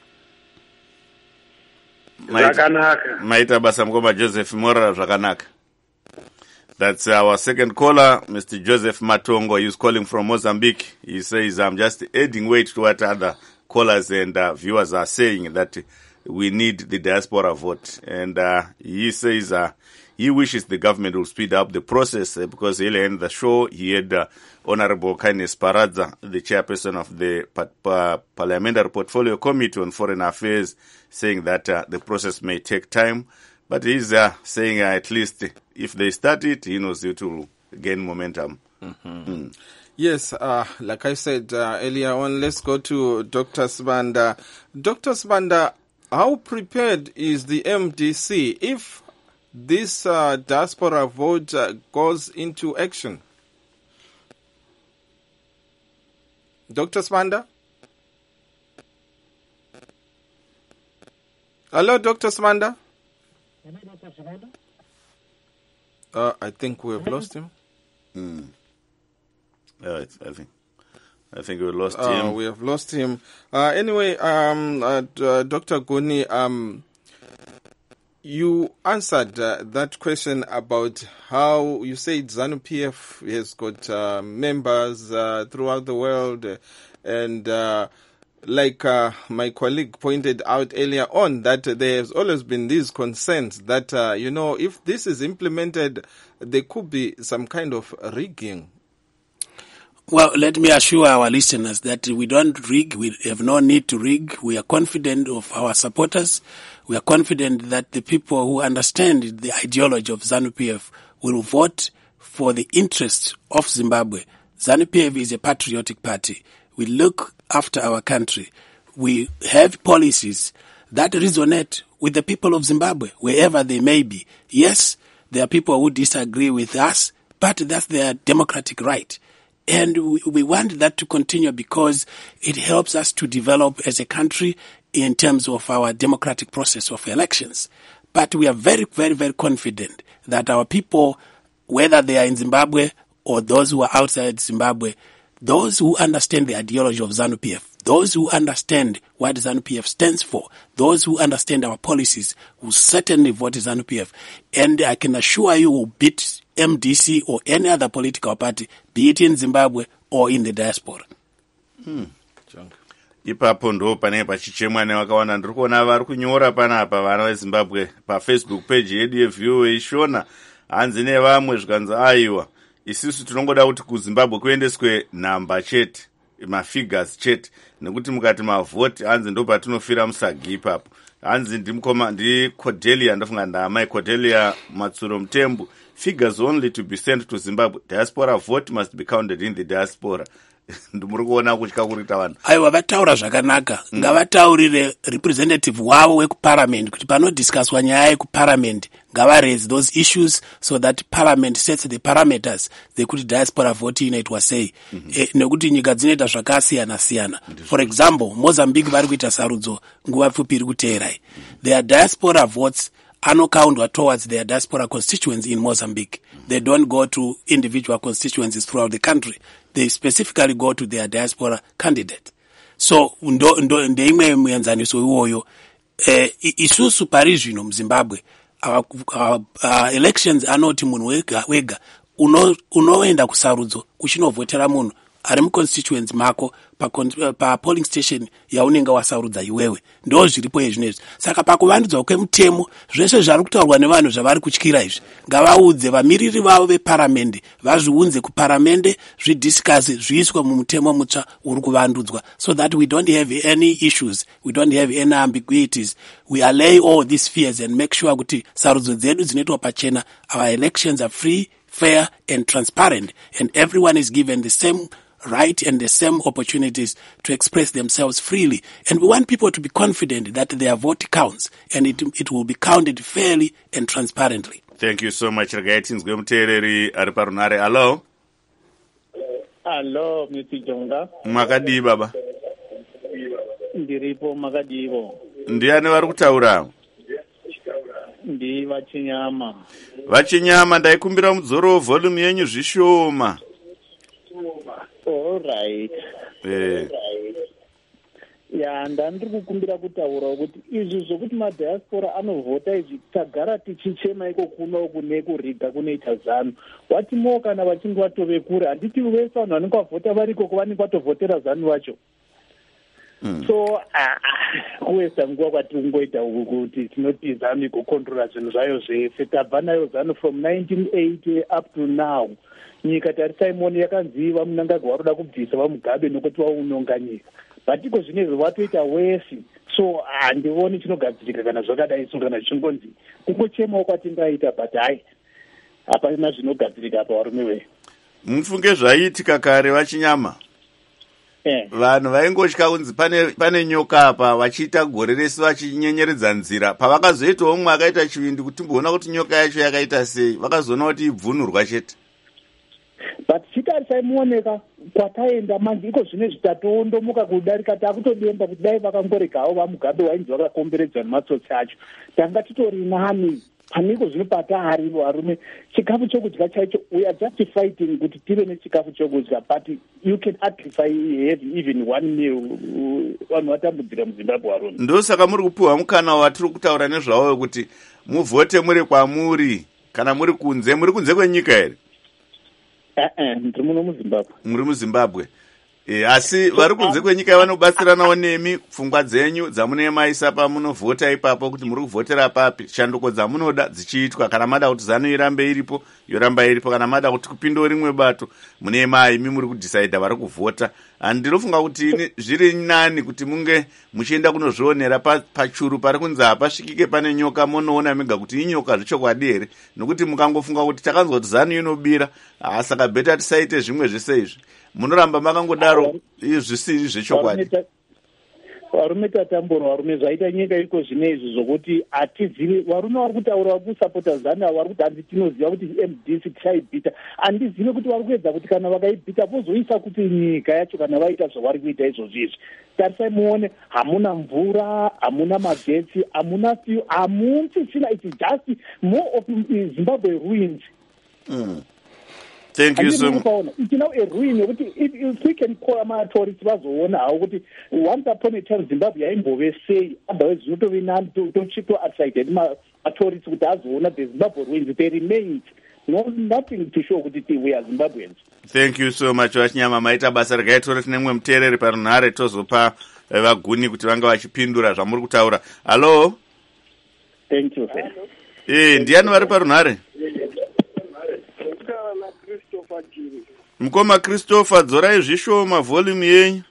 Zvakanaka. Maita basa mukoma Joseph Mora zvakanaka. That's our second caller, Mister Joseph Matongo. He's calling from Mozambique. He says, I'm just adding weight to what other callers and uh, viewers are saying that we need the diaspora vote. And uh, he says uh, he wishes the government will speed up the process uh, because earlier in the show he had uh, Honorable Kainis Paradza, the chairperson of the pa- pa- Parliamentary Portfolio Committee on Foreign Affairs, saying that uh, the process may take time. But he's uh, saying uh, at least if they start it, he knows it will gain momentum. Mm-hmm. Mm. Yes, uh, like I said uh, earlier on, let's go to Doctor Sibanda. Doctor Sibanda, how prepared is the M D C if this uh, diaspora vote uh, goes into action? Doctor Sibanda? Hello, Doctor Sibanda? Uh, I think we have lost him. Mm. Oh, it's, I think I think we lost uh, him. We have lost him. Uh, anyway, um, uh, uh, Doctor Goni, um, you answered uh, that question about how you said ZANU-P F has got uh, members uh, throughout the world, uh, and uh, like uh, my colleague pointed out earlier on, that uh, there has always been these concerns that, uh, you know, if this is implemented, there could be some kind of rigging. Well, let me assure our listeners that we don't rig. We have no need to rig. We are confident of our supporters. We are confident that the people who understand the ideology of ZANU-P F will vote for the interests of Zimbabwe. ZANU-P F is a patriotic party. We look after our country. We have policies that resonate with the people of Zimbabwe, wherever they may be. Yes, there are people who disagree with us, but that's their democratic right. And we, we want that to continue because it helps us to develop as a country in terms of our democratic process of elections. But we are very, very, very confident that our people, whether they are in Zimbabwe or those who are outside Zimbabwe, those who understand the ideology of ZANU-P F, those who understand what ZANU-P F stands for, those who understand our policies will certainly vote ZANU-P F. And I can assure you will beat M D C or any other political party, be it in Zimbabwe or in the diaspora. Hmm. Ipapo ndo panenge pachichemwa nevakawanda. Ndiri kuona vari kunyora panapa vana veZimbabwe pafacebook page yedu yeView veishona hanzi nevamwe zvikanzi aiwa isusu tinongoda kuti kuZimbabwe kuendeswe nhamba chete, mafigures chete, nekuti mukati mavhoti hanzi ndo patinofira musagi ipapo. Hanzi ndimukoma ndi Cordelia, ndofunga ndamai Cordelia Matsuro Mutembu, figures only to be sent to Zimbabwe. Diaspora vote must be counted in the diaspora. Ndimuri kuona kutya kurita vanhu. Aiwa, vataura zvakanaka. Mm. Ngavataurire representative wavo wekuparliament kuti panodiscusswa nyaya yekuparliament ngavaraise those issues so that parliament sets the parameters dzekuti diaspora vote inoitwa sei. Mm-hmm. E, nekuti nyika dzinoita zvakasiyana siyana. For example, Mozambique vari kuita sarudzo nguva pfupi iri kuteerai. Their diaspora votes anokauntwa towards their diaspora constituents in Mozambique. They don't go to individual constituencies throughout the country. They specifically go to their diaspora candidate. So, ndo, ndo, ndeimwe muenzaniso iwoyo. Eh, isusu pari zvino muZimbabwe, our, our, our elections anoti munhu wega, wega, uno, unoenda kusarudzo, kuchinovhotera munhu, ari muconstituency mako, pa, pa polling station yaunenge wasarudza iwewe. Ndo zviripo izvinezvi. Saka pakuvandudzwa kwemutemo, zvese zvari kutaurwa nevanhu zvavari kutyira izvi, ngavaudze vamiriri vavo veparamendi, vazviunze kuparamendi, zvidiscuss, zviiswe mumutemo mutsva uri kuvandudzwa, so that we don't have any issues, we don't have any ambiguities. We allay all these fears and make sure kuti sarudzo dzedu dzinoitwa pachena, our elections are free, fair and transparent, and everyone is given the same right and the same opportunities to express themselves freely. And we want people to be confident that their vote counts and it, it will be counted fairly and transparently. Thank you so much. Regaitinzwe muteereri ari parunare. Hello. Hello, Mister Jonga. Makadii baba? Ndiripo makadivo. Ndiani vari kutaura? Ndi Vachinyama. Vachinyama, ndaikumbira mudzoro volume yenyu zvishoma. All right. Eh. Ya, ndandiri kukumbira kutaura kuti izvi zvokuti madiaspora anovhota izvi tagara tichichema iko kuno kune kuriga kunoita ZANU. Watimo kana vachinge vatove kure, handiti vese vanhu vanenge vavhota variko kuvanenge vatovhotera ZANU vacho. mm. so kuwesa nguva kwatiri kungoita uku kuti tinoti zanu ikukontrora zvinhu zvayo zvese tabva nayo zanu from nineteen eighty up to now. Nyika tarisaimoni yakanzi vamunangagwa varoda kubvisa vamugabe nokuti vaunonga nyika, but iko zvinezvi vatoita wesi. So handioni chinogadzirika kana zvakadai, so kana zvichingonzi kungochemawo kwatingaita, but hai hapana zvinogadzirika apa varume wei. Mufunge zvaiitika kare vachinyama eh. Vanhu vaingotya kunzi pane, pane nyoka apa, vachiita gore rese vachinyenyeredza nzira. Pavakazoitawo umwe akaita chivindi kuti mboona kuti nyoka yacho yakaita sei, vakazoona kuti ibvunurwa chete. But chitarisai muoneka kwataenda manje iko zvine zvitatoondomuka kudarika takutodemba kuti dai vakangoregawo vamugabe wainzi vakakomberedzwa nematsotsi acho tanga titori nani. Paniko zvino patari varume chikafu chokudya chaicho we are just fighting kuti tive nechikafu chokudya, but you can sacrifice have even one meal. Vanhu vatambudzira muZimbabwe varume. Ndosaka muri kupiwa mukana watiri kutaura nezvawo kuti muvhote muri kwamuri kana muri kunze. Muri kunze kwenyika here? Eh, ndiri muno muZimbabwe. Muri muZimbabwe. E, asi vari kunze kwenyika vanobatsiranawo nemi pfungwa dzenyu dzamunemaisa pamunovhota ipapo kuti muri kuvhotera papi, shanduko dzamunoda dzichiitwa. Kana mada kuti zanu irambe iripo yoramba iripo, kana mada kuti kupindawo rimwe bato munema imi muri kudhisaidha vari kuvhota. Ndinofunga kuti zviri nani kuti munge muchienda kunozvionera pachuru pari kunzi hapasvikike pane nyoka, munoona mega kuti inyoka zvechokwadi here, nokuti mukangofunga kuti takanzwa kuti zanu inobira, saka beta tisaite zvimwe zvese izvi. Munoramba makangodaro zvisiri zvechokwadi. Varume tatambura varume zvaita nyika iko zvine izvi zvokuti hatizivi. Varume vari kutaura vari kusapota zanu vari kuti handi tinoziva kuti M D C tichaibhita. Handizivi kuti vari kuedza kuti kana vakaibhita vozoisa kuti nyika yacho kana vaita zvavari kuita izvozvi izvi. Tarisai muone hamuna mvura, hamuna magetsi, hamuna fiu, hamusisina. It's just more of Zimbabwe ruins. Mm. Thank you so much. It's now a ruin. If, if we can call my tourists, once upon a time Zimbabwe aimbove say otherwise not to none to to chip outside my tourists with us one of the Zimbabwe ruins. They remain no nothing to show that we are Zimbabweans. Thank you so much Vachnyama. Maita basa rakaitwa tinemwe muteereri parunhare tozopa vaguni kuti vanga vachipindura zvamuri kutaura. Hello. Thank you sir. Eh, ndiani vari parunhare? Mukoma Christopher, dzorai zvishoma volume yenyu.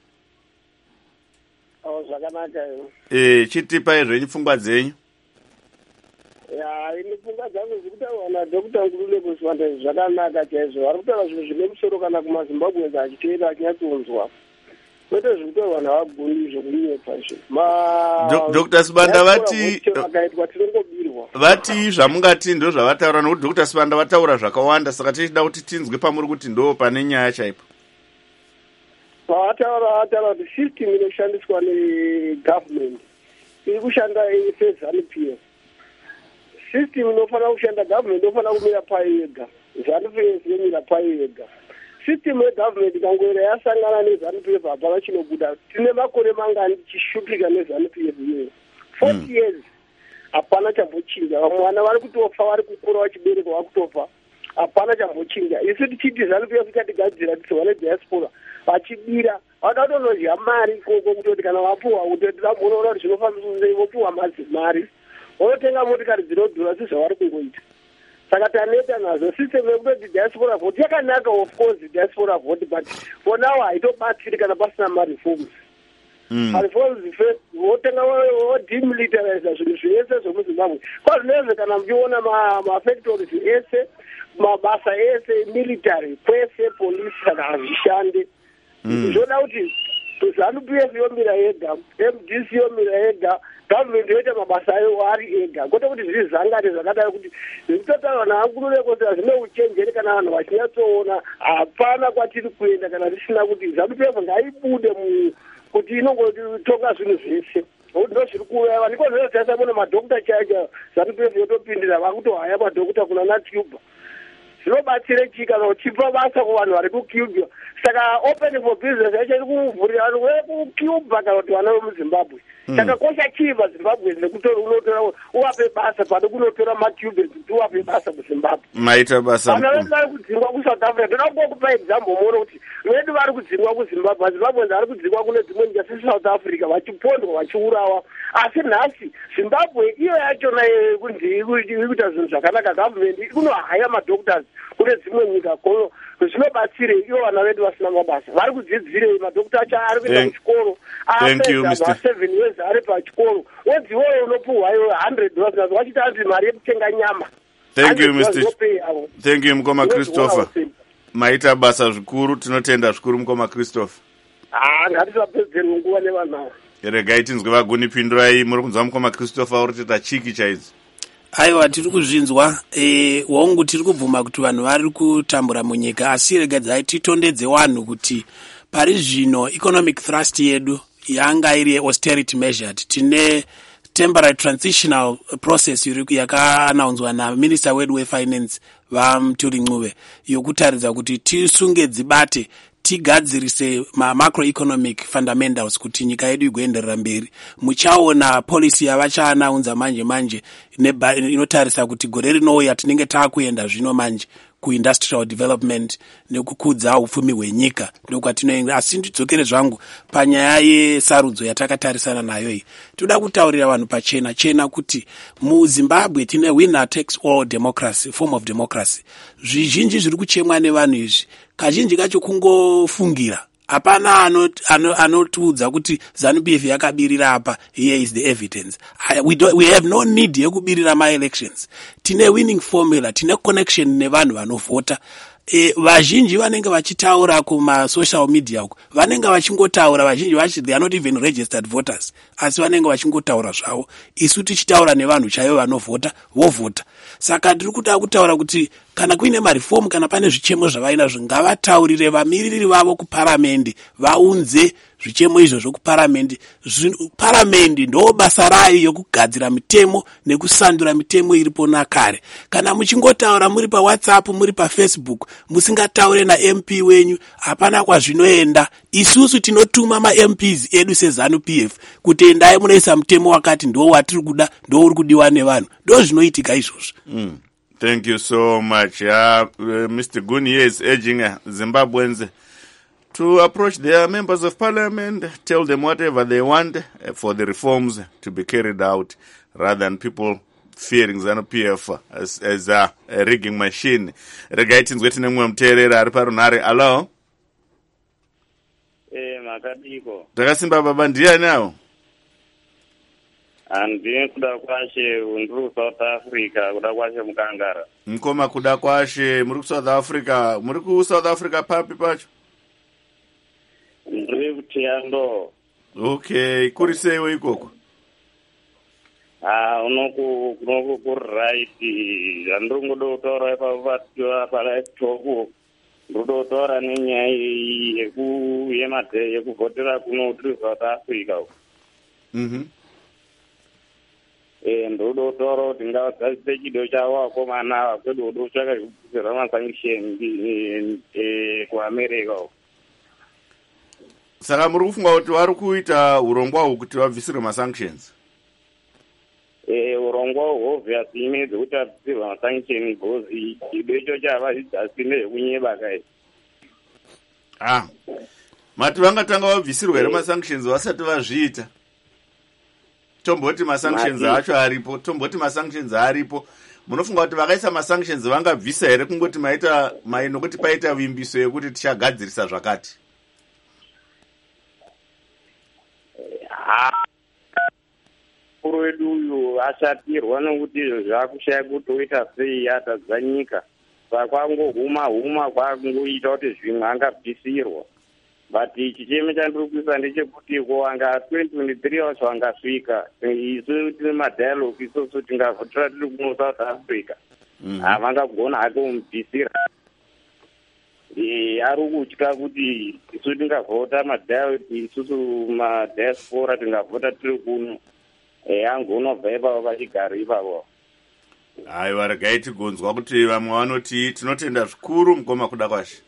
Oh, zvakanaka yo. Eh, chitipai zvenyu pfungwa dzenyu. Ya, ini pfungwa dzangu zikutaura Doctor Ngulule kuswanda zvakanaka chaizvo. Vari kutaura zvinhu zvine musoro kana kumaZimbabwe achiteera achinyatsonzwa. Kwete zvinotaurwa navaguni zvokunyepa izvo. Ma Doctor Sibanda vati vakaitwa tinongobirwa. Vati zvamungati ndo zvavataura nokuti Doctor Sibanda vataura zvakawanda, saka tichida kuti tinzwe pamuri kuti ndo pane nyaya chaipo. Vataura vataura kuti system inoshandiswa negovernment iri kushanda seZANU-P F. System inofanira kushanda government inofanira kumira payo yega. ZANU-P F yomira payo yega. System yegovernment ikangoera yasangana neZANU-P F hapana chinobuda. Tine makore mangani tichishupika neZANU-P F iyoyo. forty years hapana chambochinja. Vamwana vari kutofa, vari kukura vachibereka vakutofa. Hapana chambochinja. Isu tichiti ZANU-P F ikatigadzira kuti vane diaspora vachibira vakatonodya mari ikoko kutoti kana vapuwa kutoti vamunoona kuti zvinofambiswa sei vopuwa mari. Vonotenga motikari dzinodhura sezvavari kungoita. Saka taneta nazo system yekutoti diaspora vote yakanaka, of course diaspora vote, but for now haitobatsiri kana pasina ma-reforms. Mm. Reforms first votenga vodemilitarize zvinhu zvese zvemuZimbabwe. Kwazvinezve kana muchiona mafactories ese, mabasa ese military kwese police kana hazvishande. Zvoda kuti ZANU-P F yomira yega, M D C yomira yega, government yoita mabasa ayo ari ega. Kwete kuti zvizangane zvakadai kuti zvitotaura naangurure kuti zvine uchenjeri kana vanhu vachinyatsoona hapana kwatiri kuenda kana tisina kuti ZANU-P F ngaibude kuti inongotonga zvinhu zvese. Ndo zviri kureva ndiko zvinotaisa bona madhokita chaicha ZANU-P F yotopindira vakutohaya madhokita kuna naTuber. zvinobatsire chii kana uchipa basa kuvanhu vari kucuba. Saka open for business yacho iri kuvhurira vanhu vekucuba kana kuti vana vemuzimbabwe. Saka kosha chii vazimbabwe unotora uvape basa pane kunotora macubans kuti uvape basa kuzimbabwe. Maita basa vana vedu vari kudzingwa kusouth africa. Ndoda kungokupa example muone kuti vedu vari kudzingwa kuzimbabwe. Vazimbabwenzi vari kudzingwa kune dzimwe nyika sesouth africa vachipondwa vachiurawa. Asi nhasi zimbabwe iyo yachona kunzi iri kuita zvinhu zvakanaka. Government kunohaya madoctors kune dzimwe nyika kono zvinobatsire ivo vana vedu vasina mabasa. Vari kudzidzire madokta acho ari kuenda kuchikoro apedza seven years ari pachikoro. Wodzi iwoyo unopuhwa one hundred dollars wachiti anzi mari yekutenga nyama. Thank you Mister Thank you Mukoma Christopher. Maita basa zvikuru, tinotenda zvikuru Mukoma Christopher. Ah, ngatisapedzere nguva nevanhu. Regai tinzwe vaguni pindurai. Muri kunzwa Mukoma Christopher uri kuita chiki chaidzo. Aiwa, tiri kuzvinzwa. E, wangu tiri kubvuma kuti vanhu vari kutambura munyika, asi regadzai titondedze vanhu kuti pari zvino economic thrust yedu yanga iri austerity measured. Tine temporary transitional process yakaannouncewa naminister wedu wefinance vaMuturi Ncube yokutaridza kuti tisunge dzibate tigadzirise ma-macroeconomic fundamentals kuti nyika yedu igoenderera mberi. Muchaona policy yavachaanaunza manje manje inotarisa kuti gore rinouya tinenge taakuenda zvino manje kuindustrial development nekukudza upfumi hwenyika ndokwatinoenda. Asi ndidzokere zvangu panyaya yesarudzo yatakatarisana nayo iyi. Toda kutaurira vanhu pachena chena kuti muZimbabwe tine winner takes all democracy, form of democracy. Zvizhinji zviri kuchemwa nevanhu izvi kazhinji kacho kungofungira. Hapana anotiudza ano, ano kuti ZANU-P F yakabirira apa. Here is the evidence. I, we, do, we have no need yekubirira ma-elections. Tine winning formula, tine connection nevanhu vanovhota. E, vazhinji vanenge vachitaura kuma-social media uko. Vanenge vachingotaura, vazhinji vachi, they are not even registered voters. Asi vanenge vachingotaura zvavo. Isu tichitaura nevanhu chaivo vanovhota, vovhota. Saka tiri kuda kutaura kuti kana kuine marifomu kana pane zvichemo zvavainazvo ngavataurire vamiriri vavo kuparamendi vaunze zvichemo izvozvo kuparamendi. Paramendi ndo basa rayo yokugadzira mitemo nekusandura mitemo iripo nakare. Kana muchingotaura muri paWhatsApp muri paFacebook musingataure naM P wenyu hapana kwazvinoenda. Isusu tinotuma maM Ps edu seZANU-P F kuti endai munoisa mutemo wakati ndo watiri kuda ndo uri kudiwa nevanhu. Ndo zvinoitika izvozvo. Mm. Thank you so much. Uh, uh, Mister Guni is urging uh, Zimbabweans to approach their members of parliament, tell them whatever they want uh, for the reforms to be carried out, rather than people fearing ZANU-P F as, as a, a rigging machine. Regaitin's getting them when Terra Parunari. Hello? Eh, Makadiko. Takasimba Babandia now. Andine kuda kwashe undru South Africa kuda kwashe mukangara. Mkoma kuda kwashe muri South Africa, muri ku South Africa papi pacho? Ndiri kutiyando. Okay, kuri sewe ikoko. Ah, unoku unoku ku right. Andru ngodo tora pa vatwa pa laptop. Ngodo tora nenyai yeku yemate yekuvotera kuno undru South Africa. Mhm. Eh, ndodo toro tinga chido chawo komana kwedu ndo chaka zera sanction eh ku America. Saka muri kufunga kuti vari kuita urongwa hwu kuti vabvisire ma sanctions? Eh, urongwa hwu obviously imeze kuti vabvisire ma sanctions because chido icho chava zvidzasine kunyeba kai. Ah. Mati vangatanga vabvisirwa here ma sanctions vasati vazviita. Tomboti ma sanctions acho aripo, tomboti ma sanctions aripo. Munofunga kuti vakaisa ma sanctions vangabvisa here kungoti maita maino kuti paita vimbiso yekuti tichagadzirisa zvakati. Ah. Kuru wedu uyu ashatirwa nokuti zvakushaya kuti oita sei atadzanyika. Sakwangohuma huma kwangoita kuti zvimwe angabvisirwa. But chicheme chandiri kuisa ndechekuti ko anga twenty twenty-three wacho wangasvika isu tine madialogue isusu tingavhotera tiri kuno South Africa havangagona hake kumubvisira. Ari kutya kuti isu tingavhota madialogue isusu madiaspora tingavhota tiri kuno angonobva ipapo vachigara ipapo. aiwa regai tigonzwa kuti vamwe vanoti tinotenda zvikuru mukoma kuda kwashe.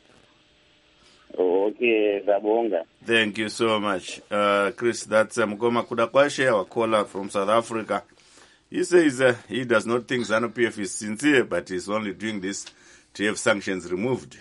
Okay, Zabonga. Thank you so much. Uh, Chris, that's uh, Mukoma Kuda Kwashe, our caller from South Africa. He says uh, he does not think ZANU-P F is sincere, but he's only doing this to have sanctions removed.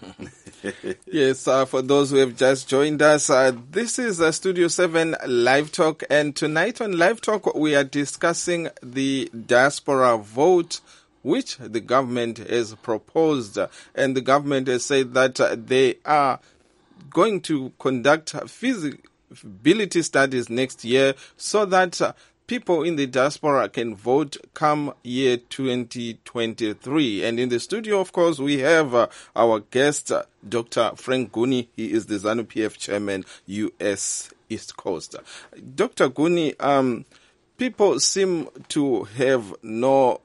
Yes, uh, for those who have just joined us, uh, this is uh, Studio seven Live Talk, and tonight on Live Talk we are discussing the diaspora vote, which the government has proposed, and the government has said that uh, they are going to conduct feasibility studies next year so that uh, people in the diaspora can vote come year twenty twenty-three. And in the studio, of course, we have uh, our guest, uh, Doctor Frank Guni. He is the ZANU-P F chairman, U S East Coast. Doctor Guni, um, people seem to have no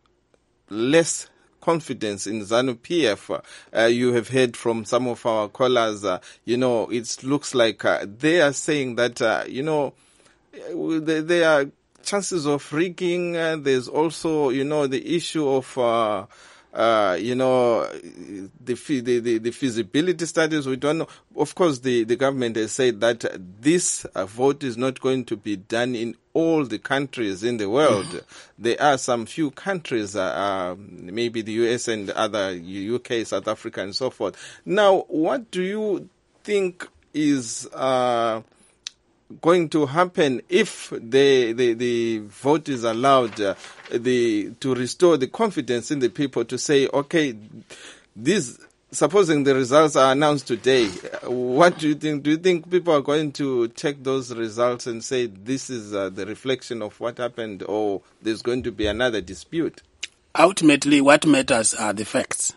less confidence in ZANU-P F. Uh, you have heard from some of our callers, uh, you know, it looks like uh, they are saying that, uh, you know, there, there are chances of rigging. Uh, there's also, you know, the issue of, uh, uh, you know, the, the, the, the feasibility studies. We don't know. Of course, the, the government has said that this uh, vote is not going to be done in all the countries in the world. There are some few countries, uh, uh, maybe the U S and other U K, South Africa, and so forth. Now, what do you think is uh, going to happen if the the, the vote is allowed uh, the to restore the confidence in the people to say, okay, these, supposing the results are announced today, what do you think? Do you think people are going to take those results and say this is uh, the reflection of what happened, or there's going to be another dispute? Ultimately, what matters are the facts.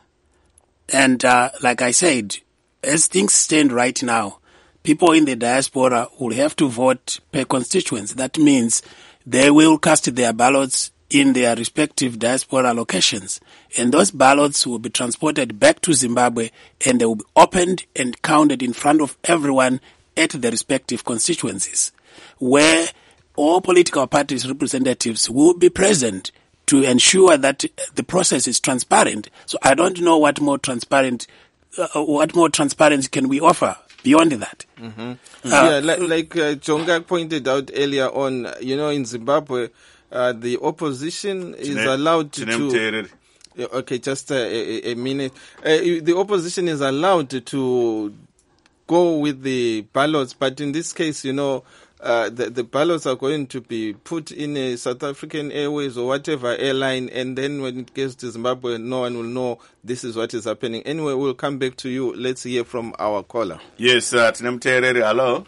And uh, like I said, as things stand right now, people in the diaspora will have to vote per constituency. That means they will cast their ballots in their respective diaspora locations. And those ballots will be transported back to Zimbabwe, and they will be opened and counted in front of everyone at the respective constituencies, where all political parties' representatives will be present to ensure that the process is transparent. So I don't know what more transparent, uh, what more transparency can we offer beyond that. Mm-hmm. Uh, yeah, like, like uh, Jonga pointed out earlier on, you know, in Zimbabwe, uh, the opposition is allowed to... to okay, just a, a, a minute. Uh, the opposition is allowed to, to go with the ballots, but in this case, you know, Uh, the, the ballots are going to be put in a South African Airways or whatever airline, and then when it gets to Zimbabwe, no one will know this is what is happening. Anyway, we'll come back to you. Let's hear from our caller. Yes, uh, Tinemtereri, hello.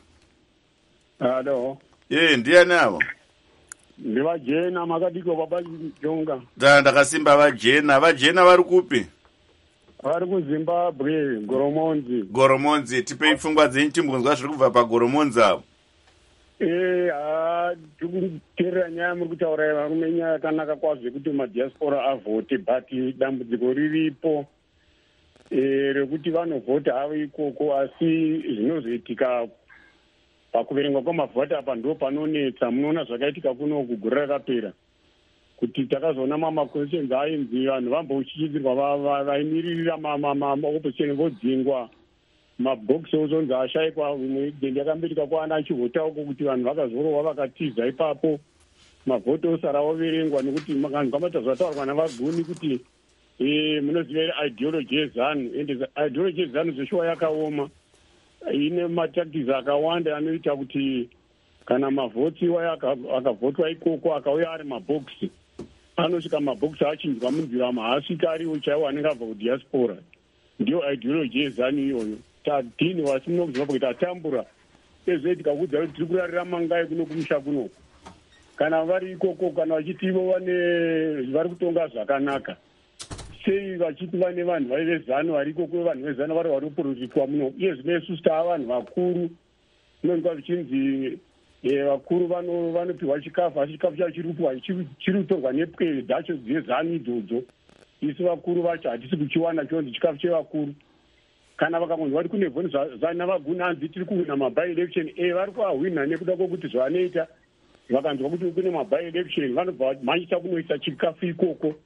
Hello. Yeah, ndiye nawo. Ndiva jena makadiko baba Jonga. Da ndakasimba vajena, vajena vari kupi? Vari kuZimbabwe, Goromonzi. Goromonzi, tipei pfungwa dzenyu timbonzwa zviri kubva paGoromonzi avo. Eh, ah, tikuteerera nyaya muri kutaura varume nyaya yakanaka kwazvo yekuti madiaspora avhote, but dambudziko riripo eh, rekuti vanovhota havo ikoko, asi zvinozoitika pakuverengwa kwamavhota apa ndo panonetsa. Munoona zvakaitika kuno kugore rakapera, kuti takazoona mamaquestions ainzi vanhu vambouchichidzirwa vaimiririra maopposition vodzingwa, mabhokisi ozonzi ashayikwa. Dende yakambereka kwaana achivhota uko kuti vanhu vakazorohwa vakatiza ipapo, mavhoti osara overengwa, nekuti vanhu kwamatazvataurwa navaguni kuti munoziva ideology yezanu, ende ideology yezanu zveshuwa yakaoma, ine matactics akawanda anoita kuti kana mavhoti iwayo akavhotwa ikoko akauya ari mabhokisi, anosvika mabhokisi achinjwa munzira maasvika ariwo chaiwo anenge abva kudiaspora. Ndiyo ideology yezanu iyoyo. Tadhini wasino kuziva kuti atambura ezve tikakudza kuti tiri kurarira mangai kuno kumusha kuno, kana vari ikoko, kana vachiti ivo vane vari kutonga zvakanaka, sei vachiti vane vanhu vari vezano vari ikoko, vanhu vezano vari vari kuprofitwa muno. Iye zvino isusu taa vanhu vakuru, zvinonzwa zvichinzi vakuru vanopiwa chikafu, asi chikafu chacho chiripwa chiri kutorwa nepwe dzacho dzezano idzodzo. Isu vakuru vacho hatisi kuchiwana chonzi chikafu chevakuru. Kana vakangonzwa kuti kune vhoni navaguni hanzi tiri kuwina maby election, e vari kuahwina nekuda kwokuti zvavanoita. Vakanzwa kuti kune maby election vanobva machita kunoisa chikafu ikoko,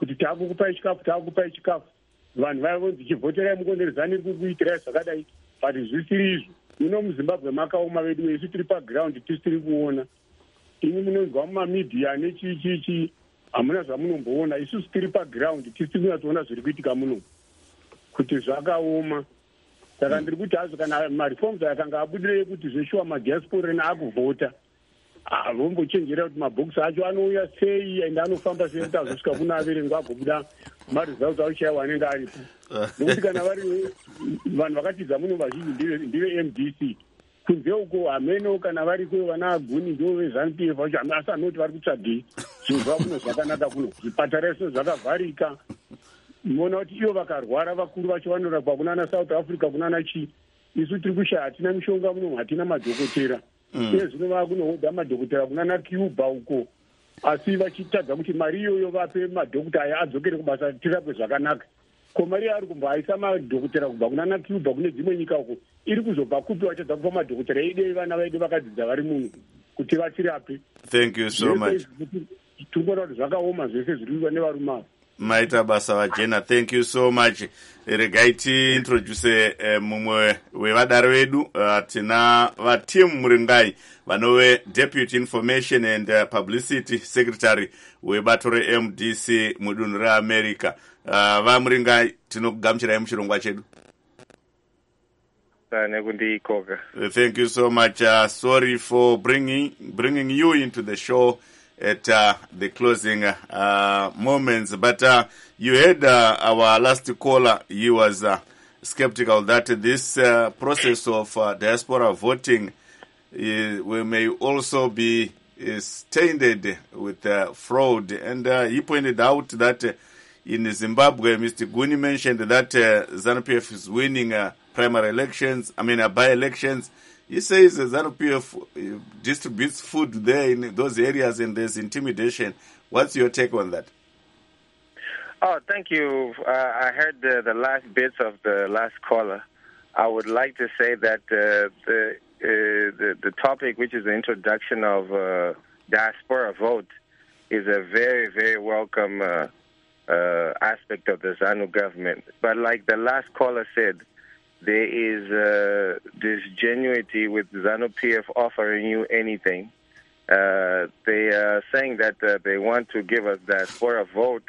kuti taakukupai chikafu taakukupai chikafu vanhu vaivonzi chivhoterai mukonderezani kukuitirai zvakadai but zvisiri izvo. Muno muzimbabwe makaoma vedu isu tiri pagiraundi tisiri kuona. Ini munonzwa mumamidhiya nechichichi hamuna zvamunomboona. Isusu tiri pagiraundi tisiri kunyatsoona zviri kuitika muno kuti zvakaoma. Saka ndiri kuti hazvo kana marifoms akanga abudirei kuti zveshuwa madiasporan akuvhota vombochenjera kuti mabhokisi acho anouya sei ende anofamba sei kuti azosvika kuna averengwa agobuda maresults auchaiwa anenge aripo. Nokuti kana vari vanhu vakatidza muno vazhinji ndive M D C kunze uko hameno kana variko vana aguni ndo vezanu P F vacho asi anoti vari kutsvagei zvinhu zvavo kuno zvakanaka kuno zvipatara eso zvakavharika. Mona kuti ivo vakarwara vakuru vacho vanorapwa kunana South Africa kunana chi. Isu tiri kushaya hatina mishonga muno hatina madhokotera. Iye zvino vakunohodha madhokotera kunana Cuba uko asi vachitadza kuti mari iyoyo vape madhokota aya adzokere kubasa tirapwe zvakanaka. Ko mari ari kumboaisa madhokotera kubva kunana Cuba kune dzimwe nyika uko iri kuzobva kupi vachadza kupa madhokotera idei vana vedu vakadzidza vari muno kuti vatirape. Thank you so much. Tinoona kuti zvakaoma zvese zviri kuitwa nevarume ava. Maita basa vajena, thank you so much. Regai ti introduce uh, mumwe wevadare vedu uh, tina vatim Muringai vanove Deputy Information and uh, Publicity Secretary webato re-M D C mudunhu reAmerica. Uh, va Muringai tinokugamuchirai muchirongwa chedu. Uh, thank you so much. Uh, sorry for bringing bringing you into the show at uh, the closing uh, moments, but uh, you heard uh, our last caller. He was uh, skeptical that this uh, process of uh, diaspora voting uh, we may also be uh, tainted with uh, fraud, and uh, he pointed out that uh, in Zimbabwe, Mister Guni mentioned that uh, ZANU P F is winning uh, primary elections, I mean uh, by-elections. He says uh, ZANU P F uh, distributes food there in those areas and there's intimidation. What's your take on that? Oh, thank you. Uh, I heard the, the last bits of the last caller. I would like to say that uh, the, uh, the the topic, which is the introduction of uh, diaspora vote, is a very, very welcome uh, uh, aspect of the ZANU government. But like the last caller said, there is uh, this genuinity with ZANU P F offering you anything. Uh, they are saying that uh, they want to give us diaspora vote,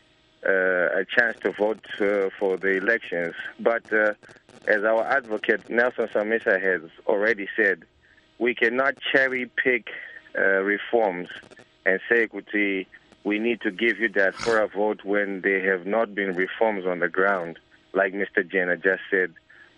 uh, a chance to vote uh, for the elections. But uh, as our advocate Nelson Samisa has already said, we cannot cherry pick uh, reforms and say, Kuti, we need to give you diaspora vote when there have not been reforms on the ground, like Mister Jenner just said.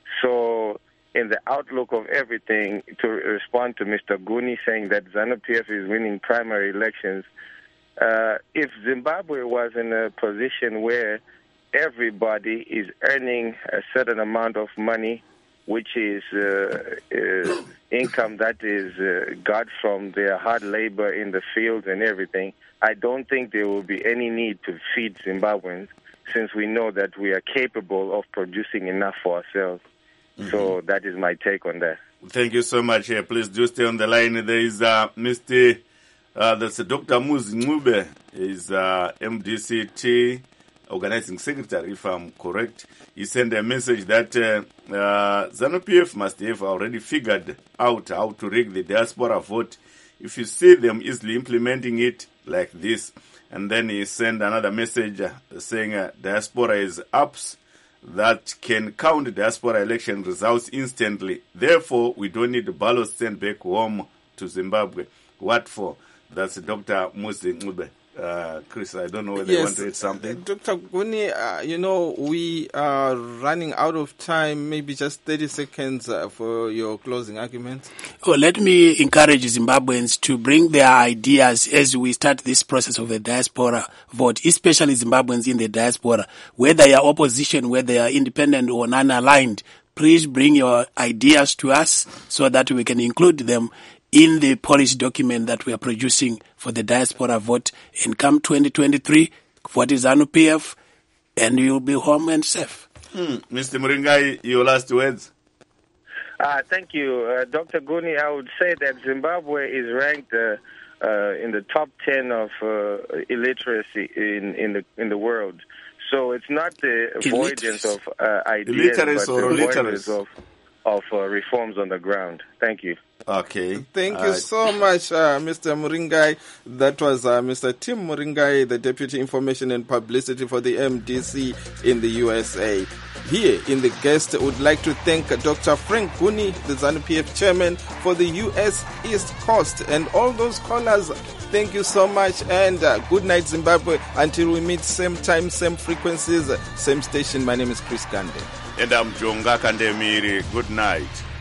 So in the outlook of everything, to respond to Mister Guni saying that ZANU P F is winning primary elections, uh, if Zimbabwe was in a position where everybody is earning a certain amount of money, which is uh, uh, income that is uh, got from their hard labor in the fields and everything, I don't think there will be any need to feed Zimbabweans, since we know that we are capable of producing enough for ourselves. Mm-hmm. So that is my take on that. Thank you so much. Uh, please do stay on the line. There is uh, Mister Uh, that's uh, Doctor Muzi Ngube, is uh, M D C T organizing secretary, if I'm correct. He sent a message that uh, uh, ZANU P F must have already figured out how to rig the diaspora vote. If you see them easily implementing it like this, and then he sent another message uh, saying uh, diaspora is apps that can count diaspora election results instantly. Therefore, we don't need the ballots sent back home to Zimbabwe. What for? That's Doctor Muzi Ngube. Uh, Chris, I don't know whether yes, you want to add something. Doctor Guni, uh, you know, we are running out of time. Maybe just thirty seconds uh, for your closing argument. Well, let me encourage Zimbabweans to bring their ideas as we start this process of the diaspora vote, especially Zimbabweans in the diaspora, whether you are opposition, whether you are independent or non-aligned. Please bring your ideas to us so that we can include them in the policy document that we are producing for the diaspora vote. And come twenty twenty-three, vote is ZANU P F, and you'll be home and safe. Hmm. Mister Muringai, your last words. Uh, thank you. Uh, Doctor Guni, I would say that Zimbabwe is ranked uh, uh, in the top ten of uh, illiteracy in, in the in the world. So it's not the avoidance of uh, ideas, but Illiteracy the or avoidance illiteracy? of of uh, reforms on the ground. Thank you. Okay. Thank Uh, you so much, uh, Mister Muringai. That was uh, Mister Tim Muringai, the Deputy Information and Publicity for the M D C in the U S A. Here in the guest, would like to thank Doctor Frank Guni, the ZANU-P F chairman for the U S East Coast, and all those callers. Thank you so much, and uh, good night, Zimbabwe. Until we meet, same time, same frequencies, same station. My name is Chris Gande. And I'm Jonga Kandemiri. Good night.